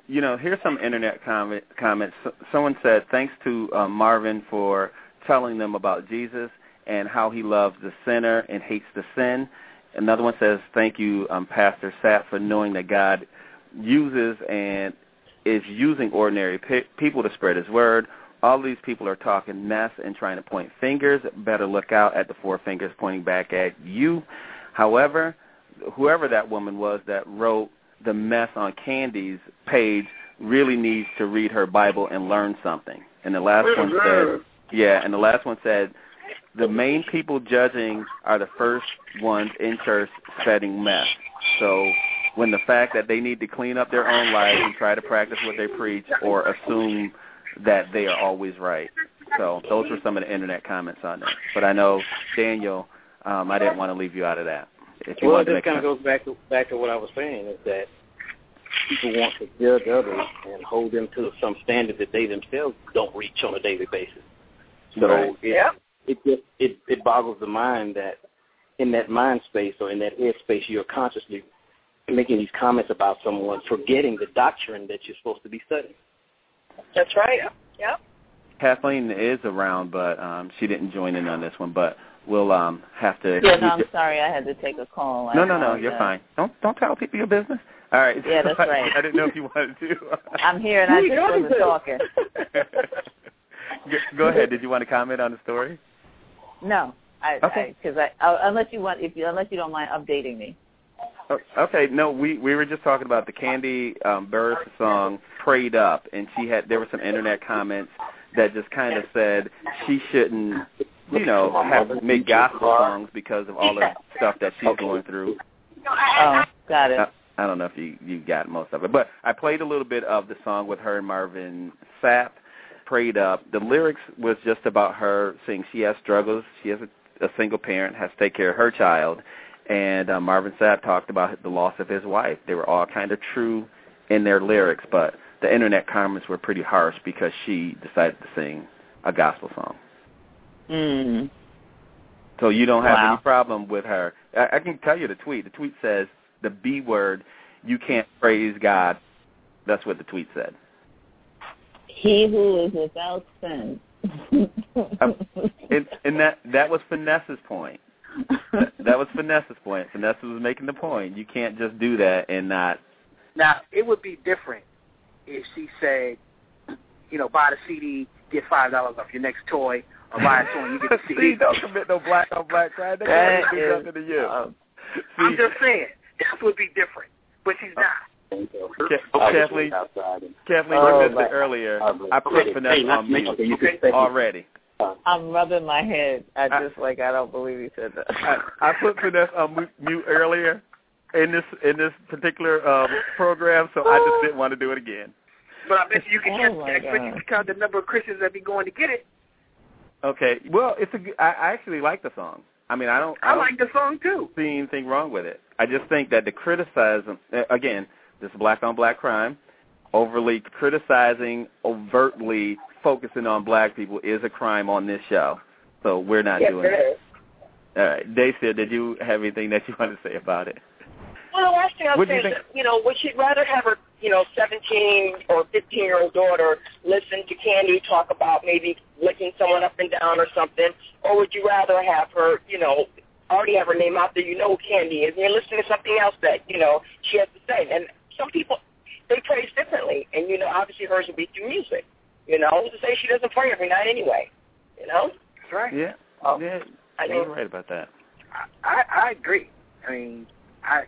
Speaker 4: you know, here's some internet comment, comments. Someone said, thanks to uh, Marvin for telling them about Jesus and how he loves the sinner and hates the sin. Another one says, thank you, um, Pastor Sapp, for knowing that God uses and is using ordinary pe- people to spread his word. All these people are talking mess and trying to point fingers. Better look out at the four fingers pointing back at you. However, whoever that woman was that wrote the mess on Candy's page really needs to read her Bible and learn something. And the last one said, yeah, and the last one said, the main people judging are the first ones in church spreading mess. So when the fact that they need to clean up their own lives and try to practice what they preach or assume that they are always right. So those were some of the internet comments on that. But I know, Daniel, um, I didn't want to leave you out of that. If you
Speaker 6: well,
Speaker 4: this
Speaker 6: kind of goes back to back to what I was saying, is that people want to judge others and hold them to some standard that they themselves don't reach on a daily basis. So
Speaker 4: right.
Speaker 6: it, yeah. it just it, it boggles the mind that in that mind space or in that head space, you're consciously making these comments about someone, forgetting the doctrine that you're supposed to be studying.
Speaker 3: That's right. Yep.
Speaker 4: Kathleen is around, but um, she didn't join in on this one. But we'll um, have to.
Speaker 7: Yeah, no, I'm sorry, I had to take a call.
Speaker 4: No, no, no, you're fine. Don't don't tell people your business. All right.
Speaker 7: Yeah, that's right.
Speaker 4: I didn't know if you wanted to.
Speaker 7: I'm here and I just wasn't talking.
Speaker 4: Go ahead. Did you want to comment on the story?
Speaker 7: No, I
Speaker 4: okay.
Speaker 7: Because I, I, I unless you want, if you unless you don't mind updating me.
Speaker 4: Okay, no, we we were just talking about the Candy um, Burris song "Prayed Up," and she had there were some internet comments that just kind of said she shouldn't, you know, have to make gospel songs because of all the stuff that she's going through.
Speaker 7: Oh, got it.
Speaker 4: I, I don't know if you you got most of it, but I played a little bit of the song with her and Marvin Sapp. Prayed Up. The lyrics was just about her saying she has struggles. She has a, a single parent, has to take care of her child. And uh, Marvin Sapp talked about the loss of his wife. They were all kind of true in their lyrics, but the internet comments were pretty harsh because she decided to sing a gospel song.
Speaker 7: Mm.
Speaker 4: So you don't have
Speaker 7: wow.
Speaker 4: any problem with her. I, I can tell you the tweet. The tweet says the B word, you can't praise God. That's what the tweet said.
Speaker 7: He who is without sin.
Speaker 4: um, and and that, that was Finesse's point. that, that was Finesse's point. Finesse was making the point. You can't just do that and not.
Speaker 6: Now, it would be different if she said, you know, buy the C D, get five dollars off your next toy, or buy a toy and you get the C D.
Speaker 4: See, don't commit no black on black crime. They can't do nothing to you.
Speaker 6: Um, I'm just saying, that would be different. But she's not.
Speaker 4: Ka- Kathleen, Kathleen, oh, you missed it earlier. I put Finesse hey, on mute okay. already.
Speaker 7: I'm rubbing my head. I just I, like I don't believe he said that.
Speaker 4: I, I put Finesse on mute earlier in this in this particular um, program, so I just didn't want to do it again.
Speaker 6: But I bet you can
Speaker 7: oh
Speaker 6: get, expect you to count the number of Christians that be going to get it.
Speaker 4: Okay. Well, it's a. I, I actually like the song. I mean, I don't. I,
Speaker 6: I
Speaker 4: don't
Speaker 6: like the song too.
Speaker 4: See anything wrong with it? I just think that the criticism again. This black on black crime, overly criticizing, overtly focusing on black people is a crime on this show. So we're not
Speaker 3: yes,
Speaker 4: doing it. All right. Dacia, did you have anything that you want to say about it?
Speaker 3: Well, the last thing I would say is, that, you know, would she rather have her, you know, seventeen or fifteen-year-old daughter listen to Candy talk about maybe licking someone up and down or something, or would you rather have her, you know, already have her name out there, you know who Candy is, and you're listening to something else that, you know, she has to say. And some people, they praise differently, and, you know, obviously hers would be through music, you know, to say she doesn't pray every night anyway, you know?
Speaker 6: That's right.
Speaker 4: Yeah,
Speaker 3: oh,
Speaker 4: yeah,
Speaker 3: I mean,
Speaker 4: you're right about that.
Speaker 6: I, I, I agree. I mean, I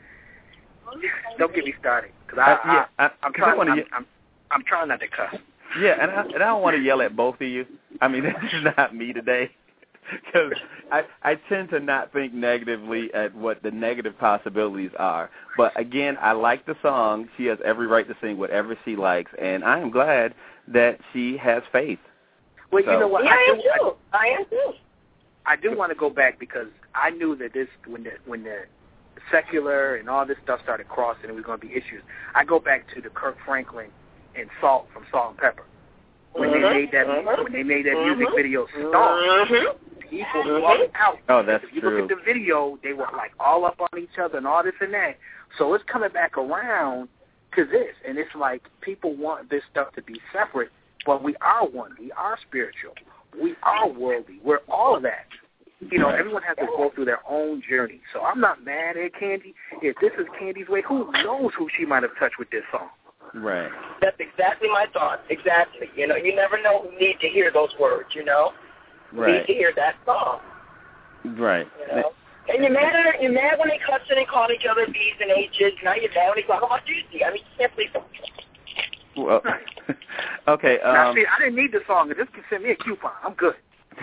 Speaker 6: don't get me started, because I,
Speaker 4: uh, yeah, I, I,
Speaker 6: I'm, trying,
Speaker 4: I'm,
Speaker 6: I'm, I'm, I'm trying not to cuss.
Speaker 4: Yeah, and I, and I don't want to yell at both of you. I mean, this is not me today. Because I, I tend to not think negatively at what the negative possibilities are. But, again, I like the song. She has every right to sing whatever she likes, and I am glad that she has faith.
Speaker 6: Well,
Speaker 3: so.
Speaker 6: you know what?
Speaker 3: Yeah,
Speaker 6: I,
Speaker 3: I
Speaker 6: do,
Speaker 3: am too. I, I am too.
Speaker 6: I do want to go back because I knew that this, when the, when the secular and all this stuff started crossing, it was going to be issues. I go back to the Kirk Franklin and Salt from Salt and Pepper. When mm-hmm. they made that, mm-hmm. when they made that music mm-hmm. video Star. Mm-hmm. People walked out.
Speaker 4: Oh, that's
Speaker 6: if you
Speaker 4: true.
Speaker 6: look at the video, they were like all up on each other and all this and that. So it's coming back around to this. And it's like people want this stuff to be separate, but we are one. We are spiritual. We are worldly. We're all of that. You know, everyone has to go through their own journey. So I'm not mad at Candy. If this is Candy's way, who knows who she might have touched with this song?
Speaker 4: Right.
Speaker 3: That's exactly my thought. Exactly. You know, you never know who need to hear those words, you know? You
Speaker 4: Right.
Speaker 3: need to hear that song.
Speaker 4: Right.
Speaker 3: You know? And you're mad, at, you're mad when they cussing and calling each other B's and H's. Now you're mad when they talk about juicy. I mean, you can't please them.
Speaker 4: Well, okay. Um,
Speaker 6: now, see, I didn't need the song. Just send me a coupon. I'm good.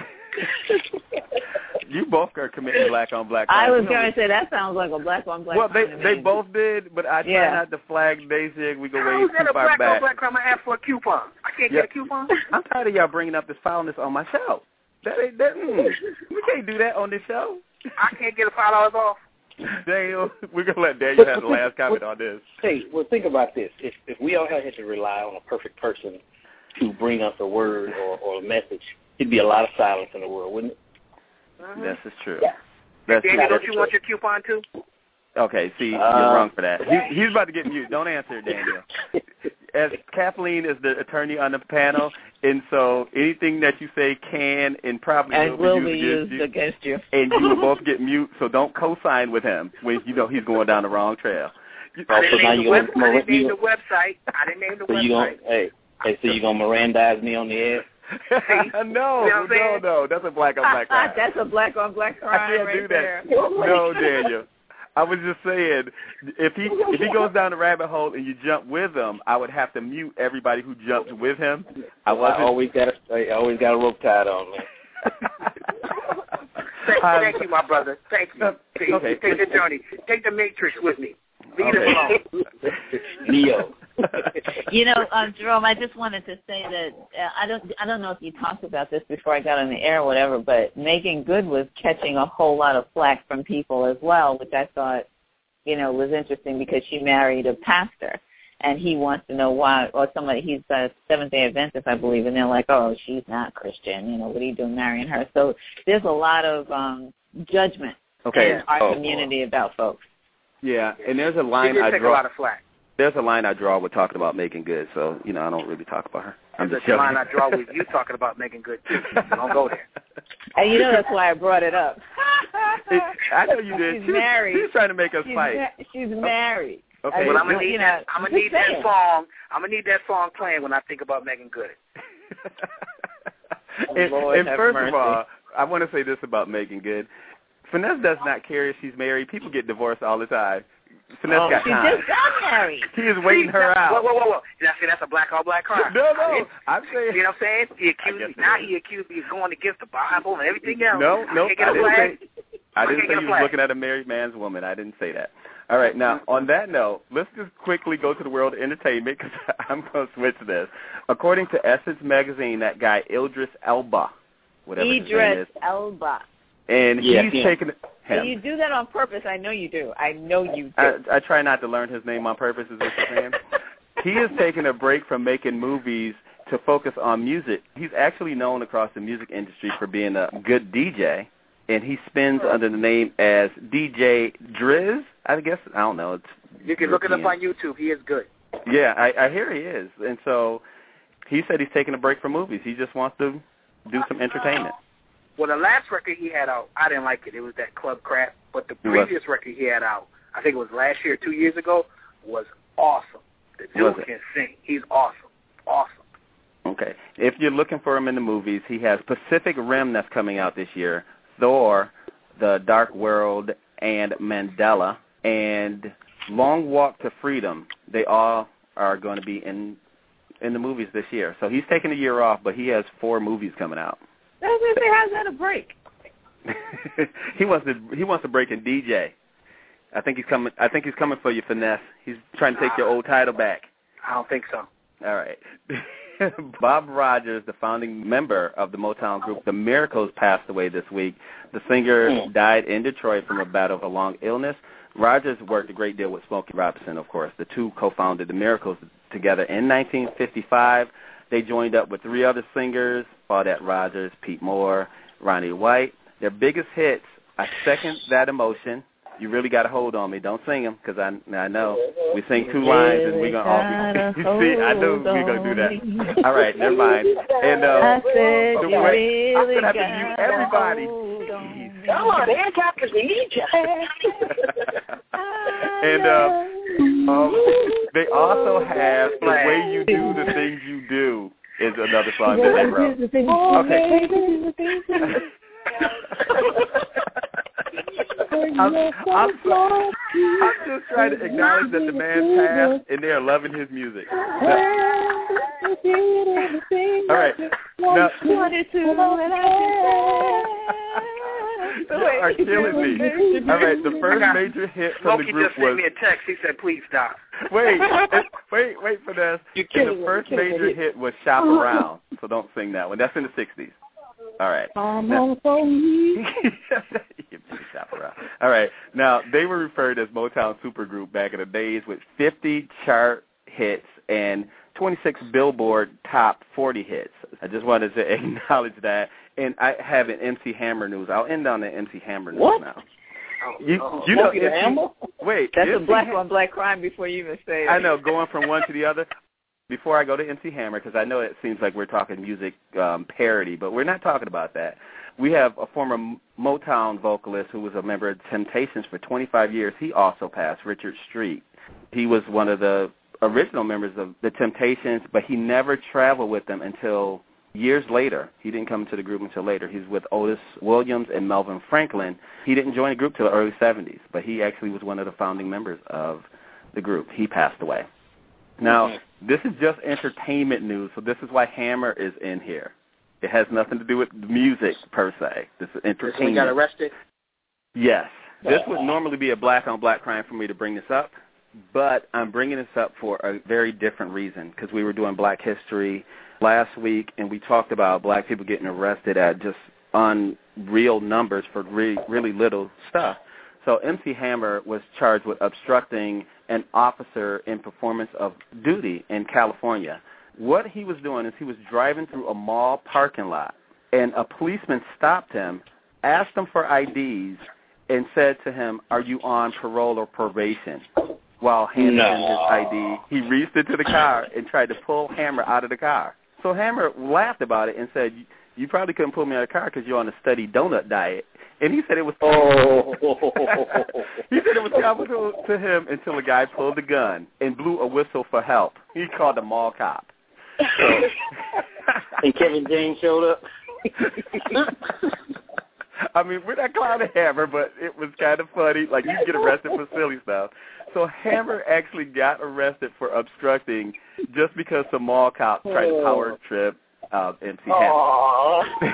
Speaker 4: You both are committing black on black.
Speaker 7: I was
Speaker 4: you know,
Speaker 7: going to say that sounds like a black on black.
Speaker 4: Well, they
Speaker 7: crime
Speaker 4: they
Speaker 7: to me.
Speaker 4: both did, but I try
Speaker 7: Yeah.
Speaker 4: not to flag Daisy. We go
Speaker 6: How
Speaker 4: way
Speaker 6: is that
Speaker 4: too
Speaker 6: a
Speaker 4: far
Speaker 6: black
Speaker 4: back.
Speaker 6: on black crime? I asked for a coupon. I can't
Speaker 4: Yeah.
Speaker 6: get a coupon?
Speaker 4: I'm tired of y'all bringing up this foulness on my show. That ain't that. Mm, we can't do that on this show.
Speaker 6: I can't get a five dollars off.
Speaker 4: Daniel, we're gonna let Daniel have the last comment on this.
Speaker 19: Hey, well, think about this. If if we all had to rely on a perfect person to bring us a word or, or a message, it'd be a lot of silence in the world, wouldn't it?
Speaker 6: Uh-huh.
Speaker 4: This is true.
Speaker 6: Yeah.
Speaker 4: That's
Speaker 6: Daniel,
Speaker 4: true.
Speaker 6: don't you want your coupon too?
Speaker 4: Okay, see,
Speaker 19: Uh,
Speaker 4: you're wrong for that. He, he's about to get mute. Don't answer, Daniel. As Kathleen is the attorney on the panel, and so anything that you say can and probably
Speaker 7: and
Speaker 4: will,
Speaker 7: will
Speaker 4: be
Speaker 7: be
Speaker 4: used
Speaker 7: used
Speaker 4: against you.
Speaker 7: against you.
Speaker 4: And you will both get mute, so don't co-sign with him when you know he's going down the wrong trail.
Speaker 6: I didn't,
Speaker 19: so now
Speaker 6: name, the,
Speaker 19: you
Speaker 6: web,
Speaker 19: gonna,
Speaker 6: I didn't name
Speaker 19: you,
Speaker 6: the website. I didn't name the
Speaker 19: so
Speaker 6: website.
Speaker 19: you gonna, hey, hey, so you gonna Mirandize me on the air?
Speaker 4: no,
Speaker 6: You know what I'm
Speaker 4: no,
Speaker 6: saying?
Speaker 4: no. That's a black on black crime.
Speaker 7: That's a black on black crime.
Speaker 4: I can't
Speaker 7: right
Speaker 4: do that.
Speaker 7: there.
Speaker 4: No, Daniel. I was just saying, if he if he goes down the rabbit hole and you jump with him, I would have to mute everybody who jumped with him. I
Speaker 19: Well, I
Speaker 4: wasn't.
Speaker 19: always got a, I always got a rope tied on, man.
Speaker 6: Thank, thank you, my brother. Thank you. Take,
Speaker 4: Okay.
Speaker 6: take the journey. Take the Matrix with me. Leave it alone.
Speaker 19: Neo.
Speaker 7: You know, um, Jerome, I just wanted to say that uh, I don't I don't know if you talked about this before I got on the air or whatever, but Megan Good was catching a whole lot of flack from people as well, which I thought, you know, was interesting because she married a pastor, and he wants to know why, or somebody, he's a Seventh-day Adventist, I believe, and they're like, oh, she's not Christian, you know, what are you doing marrying her? So there's a lot of um, judgment
Speaker 4: Okay.
Speaker 7: in our
Speaker 4: Oh.
Speaker 7: community about folks.
Speaker 4: Yeah, and there's a
Speaker 6: She
Speaker 4: line
Speaker 6: did
Speaker 4: I
Speaker 6: take
Speaker 4: draw.
Speaker 6: a lot of flack.
Speaker 4: There's a line I draw with talking about Megan Good, so you know I don't really talk about her. I'm
Speaker 6: There's
Speaker 4: just
Speaker 6: a line
Speaker 4: joking.
Speaker 6: I draw with you talking about Megan Good, too. So don't go there.
Speaker 7: And you know that's why I brought it up.
Speaker 4: It, I know you did.
Speaker 7: She's
Speaker 4: She was-
Speaker 7: married.
Speaker 4: She was trying to make us
Speaker 7: She's,
Speaker 4: fight.
Speaker 7: ma- she's married.
Speaker 4: Okay.
Speaker 7: I
Speaker 6: Well,
Speaker 7: mean,
Speaker 6: I'm gonna
Speaker 7: you
Speaker 6: need
Speaker 7: know,
Speaker 6: that. I'm gonna
Speaker 7: just
Speaker 6: need that
Speaker 7: saying.
Speaker 6: song. I'm gonna need that song playing when I think about Megan Good.
Speaker 4: and,
Speaker 7: Lord
Speaker 4: and
Speaker 7: have
Speaker 4: first
Speaker 7: mercy.
Speaker 4: of all, I want to say this about Megan Good. Finesse does not care if she's married. People get divorced all the time. Finesse
Speaker 7: Oh,
Speaker 4: got
Speaker 7: she
Speaker 4: time.
Speaker 7: just got married.
Speaker 4: He is waiting
Speaker 6: See,
Speaker 4: her
Speaker 6: that-
Speaker 4: out.
Speaker 6: Whoa, whoa, whoa, whoa. Now, see, that's a black on black crime.
Speaker 4: No, no. I'm saying.
Speaker 6: You know what I'm saying? He
Speaker 4: I
Speaker 6: accused
Speaker 4: guess
Speaker 6: me.
Speaker 4: it
Speaker 6: Now
Speaker 4: is.
Speaker 6: he accused me of going against the Bible and everything else.
Speaker 4: No, no,
Speaker 6: I can't get
Speaker 4: I
Speaker 6: a
Speaker 4: didn't
Speaker 6: flag.
Speaker 4: say. I didn't
Speaker 6: can't
Speaker 4: say
Speaker 6: get a
Speaker 4: you was
Speaker 6: flag.
Speaker 4: looking at a married man's woman. I didn't say that. All right, now on that note, let's just quickly go to the world of entertainment because I'm going to switch this. According to Essence magazine, that guy Idris Elba, whatever his name is,
Speaker 7: Idris Elba.
Speaker 4: and
Speaker 19: Yeah,
Speaker 4: he's
Speaker 19: him.
Speaker 4: taking
Speaker 7: And
Speaker 4: him.
Speaker 7: you do that on purpose. I know you do. I know you do.
Speaker 4: I, I try not to learn his name on purpose. Is what you're saying? He is taking a break from making movies to focus on music. He's actually known across the music industry for being a good D J, and he spins under the name as D J Driz. I guess I don't know. It's
Speaker 6: You can look it up
Speaker 4: European.
Speaker 6: on YouTube. He is good.
Speaker 4: Yeah, I, I hear he is, and so he said he's taking a break from movies. He just wants to do some entertainment.
Speaker 6: Well, the last record he had out, I didn't like it. It was that Club Crap. But the
Speaker 4: It was.
Speaker 6: previous record he had out, I think it was last year, two years ago, was awesome. The
Speaker 4: Was
Speaker 6: dude
Speaker 4: it?
Speaker 6: can sing. He's awesome. Awesome.
Speaker 4: Okay. If you're looking for him in the movies, he has Pacific Rim that's coming out this year, Thor, The Dark World, and Mandela, and Long Walk to Freedom. They all are going to be in in the movies this year. So he's taking a year off, but he has four movies coming out.
Speaker 7: That's what I say. How's that a break?
Speaker 4: he wants to he wants to break in D J. I think he's coming. I think he's coming for you, Finesse. He's trying to take your old title back.
Speaker 6: I don't think so.
Speaker 4: All right. Bob Rogers, the founding member of the Motown group The Miracles, passed away this week. The singer died in Detroit from a battle of a long illness. Rogers worked a great deal with Smokey Robinson, of course. The two co-founded The Miracles together in nineteen fifty-five. They joined up with three other singers, Claudette Rogers, Pete Moore, Ronnie White. Their biggest hits, I Second That Emotion, You really got to hold on me. Don't sing them because I I know we sing two lines and we're gonna all be. See, I knew we we're gonna do that. All right, never mind. And uh,
Speaker 7: I said
Speaker 4: the
Speaker 7: you
Speaker 4: way,
Speaker 7: really
Speaker 4: I'm gonna have to
Speaker 7: got
Speaker 4: mute everybody.
Speaker 3: Come on, helicopters, we need you.
Speaker 4: And uh, um, they also have The Way You Do the Things You Do is another song that they wrote. Okay. I'm, I'm, so, I'm just trying to acknowledge that the man passed and they are loving his music. Now, all right. Now, you are killing me. All right, the first major hit from the group
Speaker 6: just
Speaker 4: was...
Speaker 6: sent me a text. He said, please stop.
Speaker 4: Wait, wait, wait for this. And the first major hit was Shop Around, so don't sing that one. That's in the sixties. All right. Now, Shop Around. All right. Now, they were referred as Motown Supergroup back in the days with fifty chart hits and twenty-six Billboard Top forty hits. I just wanted to acknowledge that. And I have an M C Hammer news. I'll end on the M C Hammer news
Speaker 7: what?
Speaker 4: now. You, you know, M C, wait.
Speaker 7: That's
Speaker 4: M C
Speaker 7: a black on black crime before you even say it.
Speaker 4: I know, going from one to the other. Before I go to M C Hammer, because I know it seems like we're talking music um, parody, but we're not talking about that. We have a former Motown vocalist who was a member of Temptations for twenty-five years. He also passed, Richard Street. He was one of the original members of the Temptations, but he never traveled with them until years later. He didn't come to the group until later. He's with Otis Williams and Melvin Franklin. He didn't join the group till the early seventies, but he actually was one of the founding members of the group. He passed away. Now, this is just entertainment news, so this is why Hammer is in here. It has nothing to do with music, per se. This is entertainment.
Speaker 6: This one got arrested?
Speaker 4: Yes. This would normally be a black-on-black crime for me to bring this up, but I'm bringing this up for a very different reason, because we were doing Black History last week, and we talked about black people getting arrested at just unreal numbers for re- really little stuff. So M C Hammer was charged with obstructing an officer in performance of duty in California. What he was doing is he was driving through a mall parking lot, and a policeman stopped him, asked him for I Ds, and said to him, "Are you on parole or probation?" While handing
Speaker 6: no.
Speaker 4: him his I D, he reached into the car and tried to pull Hammer out of the car. So Hammer laughed about it and said, "You probably couldn't pull me out of the car because you're on a steady donut diet." And he said it was oh. he said it was comical to him until a guy pulled the gun and blew a whistle for help. He called the mall cop. So,
Speaker 6: and Kevin James showed up.
Speaker 4: I mean, we're not clowning Hammer, but it was kind of funny. Like, you get arrested for silly stuff. So Hammer actually got arrested for obstructing just because some mall cop tried to power trip uh, M C Hammer.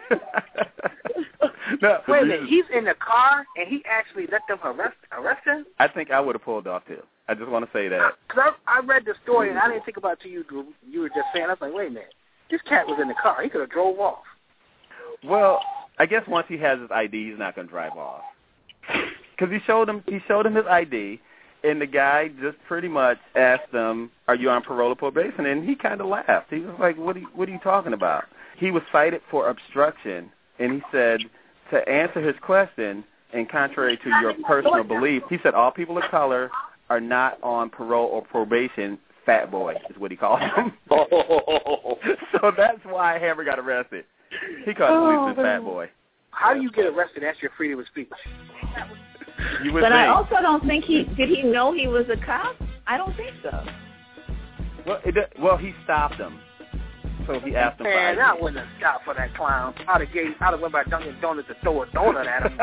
Speaker 4: No,
Speaker 6: wait a minute, he's in the car and he actually let them arrest arrest him?
Speaker 4: I think I would have pulled off too. I just want to say that.
Speaker 6: Because I, I read the story and I didn't think about it till you, you were just saying. I was like, wait a minute, this cat was in the car. He could have drove off.
Speaker 4: Well, I guess once he has his I D, he's not going to drive off. Because he showed him, he showed him his I D, and the guy just pretty much asked him, "Are you on parole or probation?" And he kind of laughed. He was like, "What are you, what are you talking about?" He was cited for obstruction, and he said, to answer his question, and contrary to your personal belief, he said all people of color are not on parole or probation. Fat boy is what he called him. So that's why Hammer got arrested. He called the policeman fat boy.
Speaker 6: How do you get arrested? That's your freedom of speech.
Speaker 4: You would
Speaker 7: but
Speaker 4: think.
Speaker 7: I also don't think he did. He know he was a cop? I don't think so.
Speaker 4: Well, it, well, he stopped him. So he asked him
Speaker 6: Man,
Speaker 4: for
Speaker 6: I wouldn't have stopped for that clown. I'd have gave, I'd have went by Dunkin' Donuts to throw a donut at him.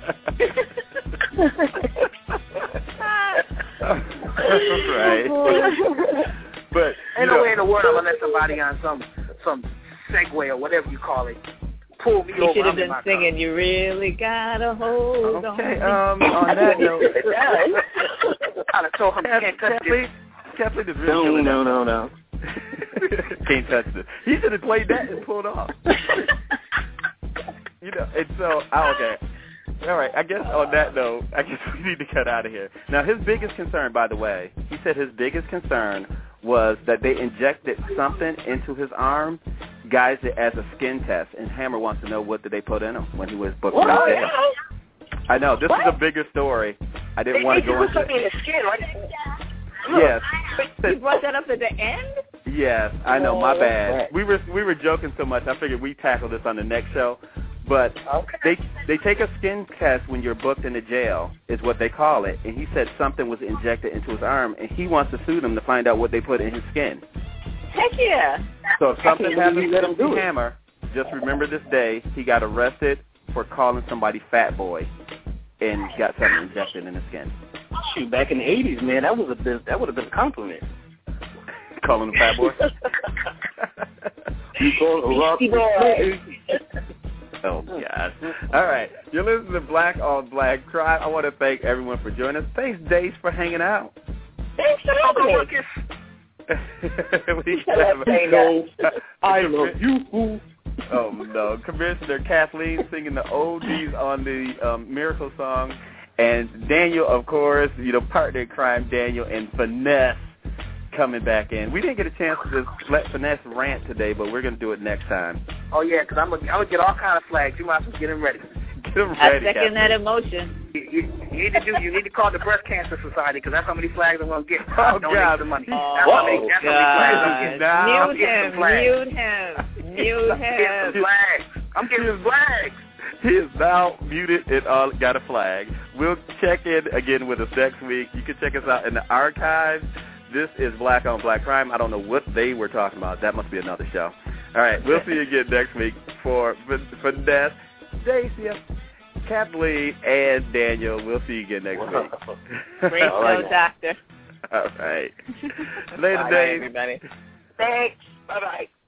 Speaker 4: Right. But
Speaker 6: ain't no
Speaker 4: know,
Speaker 6: way in the world I'm gonna let somebody on some some Segway or whatever you call it pull me
Speaker 7: you
Speaker 6: over.
Speaker 7: You should have been singing. Car. You really got a hold
Speaker 4: okay,
Speaker 7: on.
Speaker 4: Okay. Um. On that note,
Speaker 6: I'd have told him can't touch this.
Speaker 4: Kathleen is
Speaker 6: No,
Speaker 4: really
Speaker 6: no, no, no.
Speaker 4: Can't touch this. He should have played that and pulled off. You know, and so, oh, okay. All right, I guess on that note, I guess we need to cut out of here. Now, his biggest concern, by the way, he said his biggest concern was that they injected something into his arm, guised it as a skin test, and Hammer wants to know what did they put in him when he was booked out there. I know. This
Speaker 3: what?
Speaker 4: is a bigger story. I didn't
Speaker 3: they,
Speaker 4: want
Speaker 3: they
Speaker 4: to go into
Speaker 3: it. something in the skin, right?
Speaker 4: Yes.
Speaker 7: You brought that up at the end?
Speaker 4: Yes, I know. My
Speaker 3: Oh,
Speaker 4: bad.
Speaker 3: right.
Speaker 4: We were we were joking so much. I figured we'd tackle this on the next show. But
Speaker 3: okay.
Speaker 4: they they take a skin test when you're booked into jail, is what they call it. And he said something was injected into his arm, and he wants to sue them to find out what they put in his skin.
Speaker 7: Heck yeah.
Speaker 4: So if something happens
Speaker 3: let
Speaker 4: to
Speaker 3: him do it.
Speaker 4: Hammer, just remember this day, he got arrested for calling somebody fat boy and got something injected in his skin.
Speaker 19: Shoot, back in the eighties, man, that was a bit, that would have been a compliment.
Speaker 4: Calling him fat boy?
Speaker 19: You call a rock
Speaker 4: Oh, God. All right. You're listening to Black on Black Crime. I want to thank everyone for joining us. Thanks, Dace, for hanging out.
Speaker 3: Thanks for having me.
Speaker 4: we have
Speaker 19: no, I love you.
Speaker 4: Oh, no. Commissioner Kathleen singing the oldies on the um, Miracle song. And Daniel, of course, you know, partner in crime, Daniel, and Finesse coming back in. We didn't get a chance to just let Finesse rant today, but we're going to do it next time.
Speaker 6: Oh, yeah, because I'm going I'm to get all kind of flags. You might as well get them ready.
Speaker 4: Get them
Speaker 7: I
Speaker 4: ready,
Speaker 7: second
Speaker 4: Kathleen.
Speaker 7: that emotion.
Speaker 6: You, you, you need to do. You need to call the Breast Cancer Society because that's how many flags I'm going to get.
Speaker 4: Oh,
Speaker 6: I'll donate
Speaker 4: God.
Speaker 6: the money.
Speaker 7: Oh,
Speaker 6: that's how many, that's how many flags I'm getting.
Speaker 4: Now,
Speaker 7: Mute
Speaker 6: I'm getting
Speaker 7: him,
Speaker 6: some flags.
Speaker 7: mute him, mute
Speaker 6: I'm getting
Speaker 7: him.
Speaker 6: some flags. I'm getting some flags.
Speaker 4: He is now muted and all got a flag. We'll check in again with us next week. You can check us out in the archives. This is Black on Black Crime. I don't know what they were talking about. That must be another show. All right, we'll see you again next week for Finesse, Stacey, Kathleen, and Daniel. We'll see you again next week.
Speaker 7: Great show,
Speaker 4: right.
Speaker 7: Doctor.
Speaker 4: All right. Later,
Speaker 7: Bye,
Speaker 4: Dave.
Speaker 7: everybody.
Speaker 3: Thanks. Bye-bye.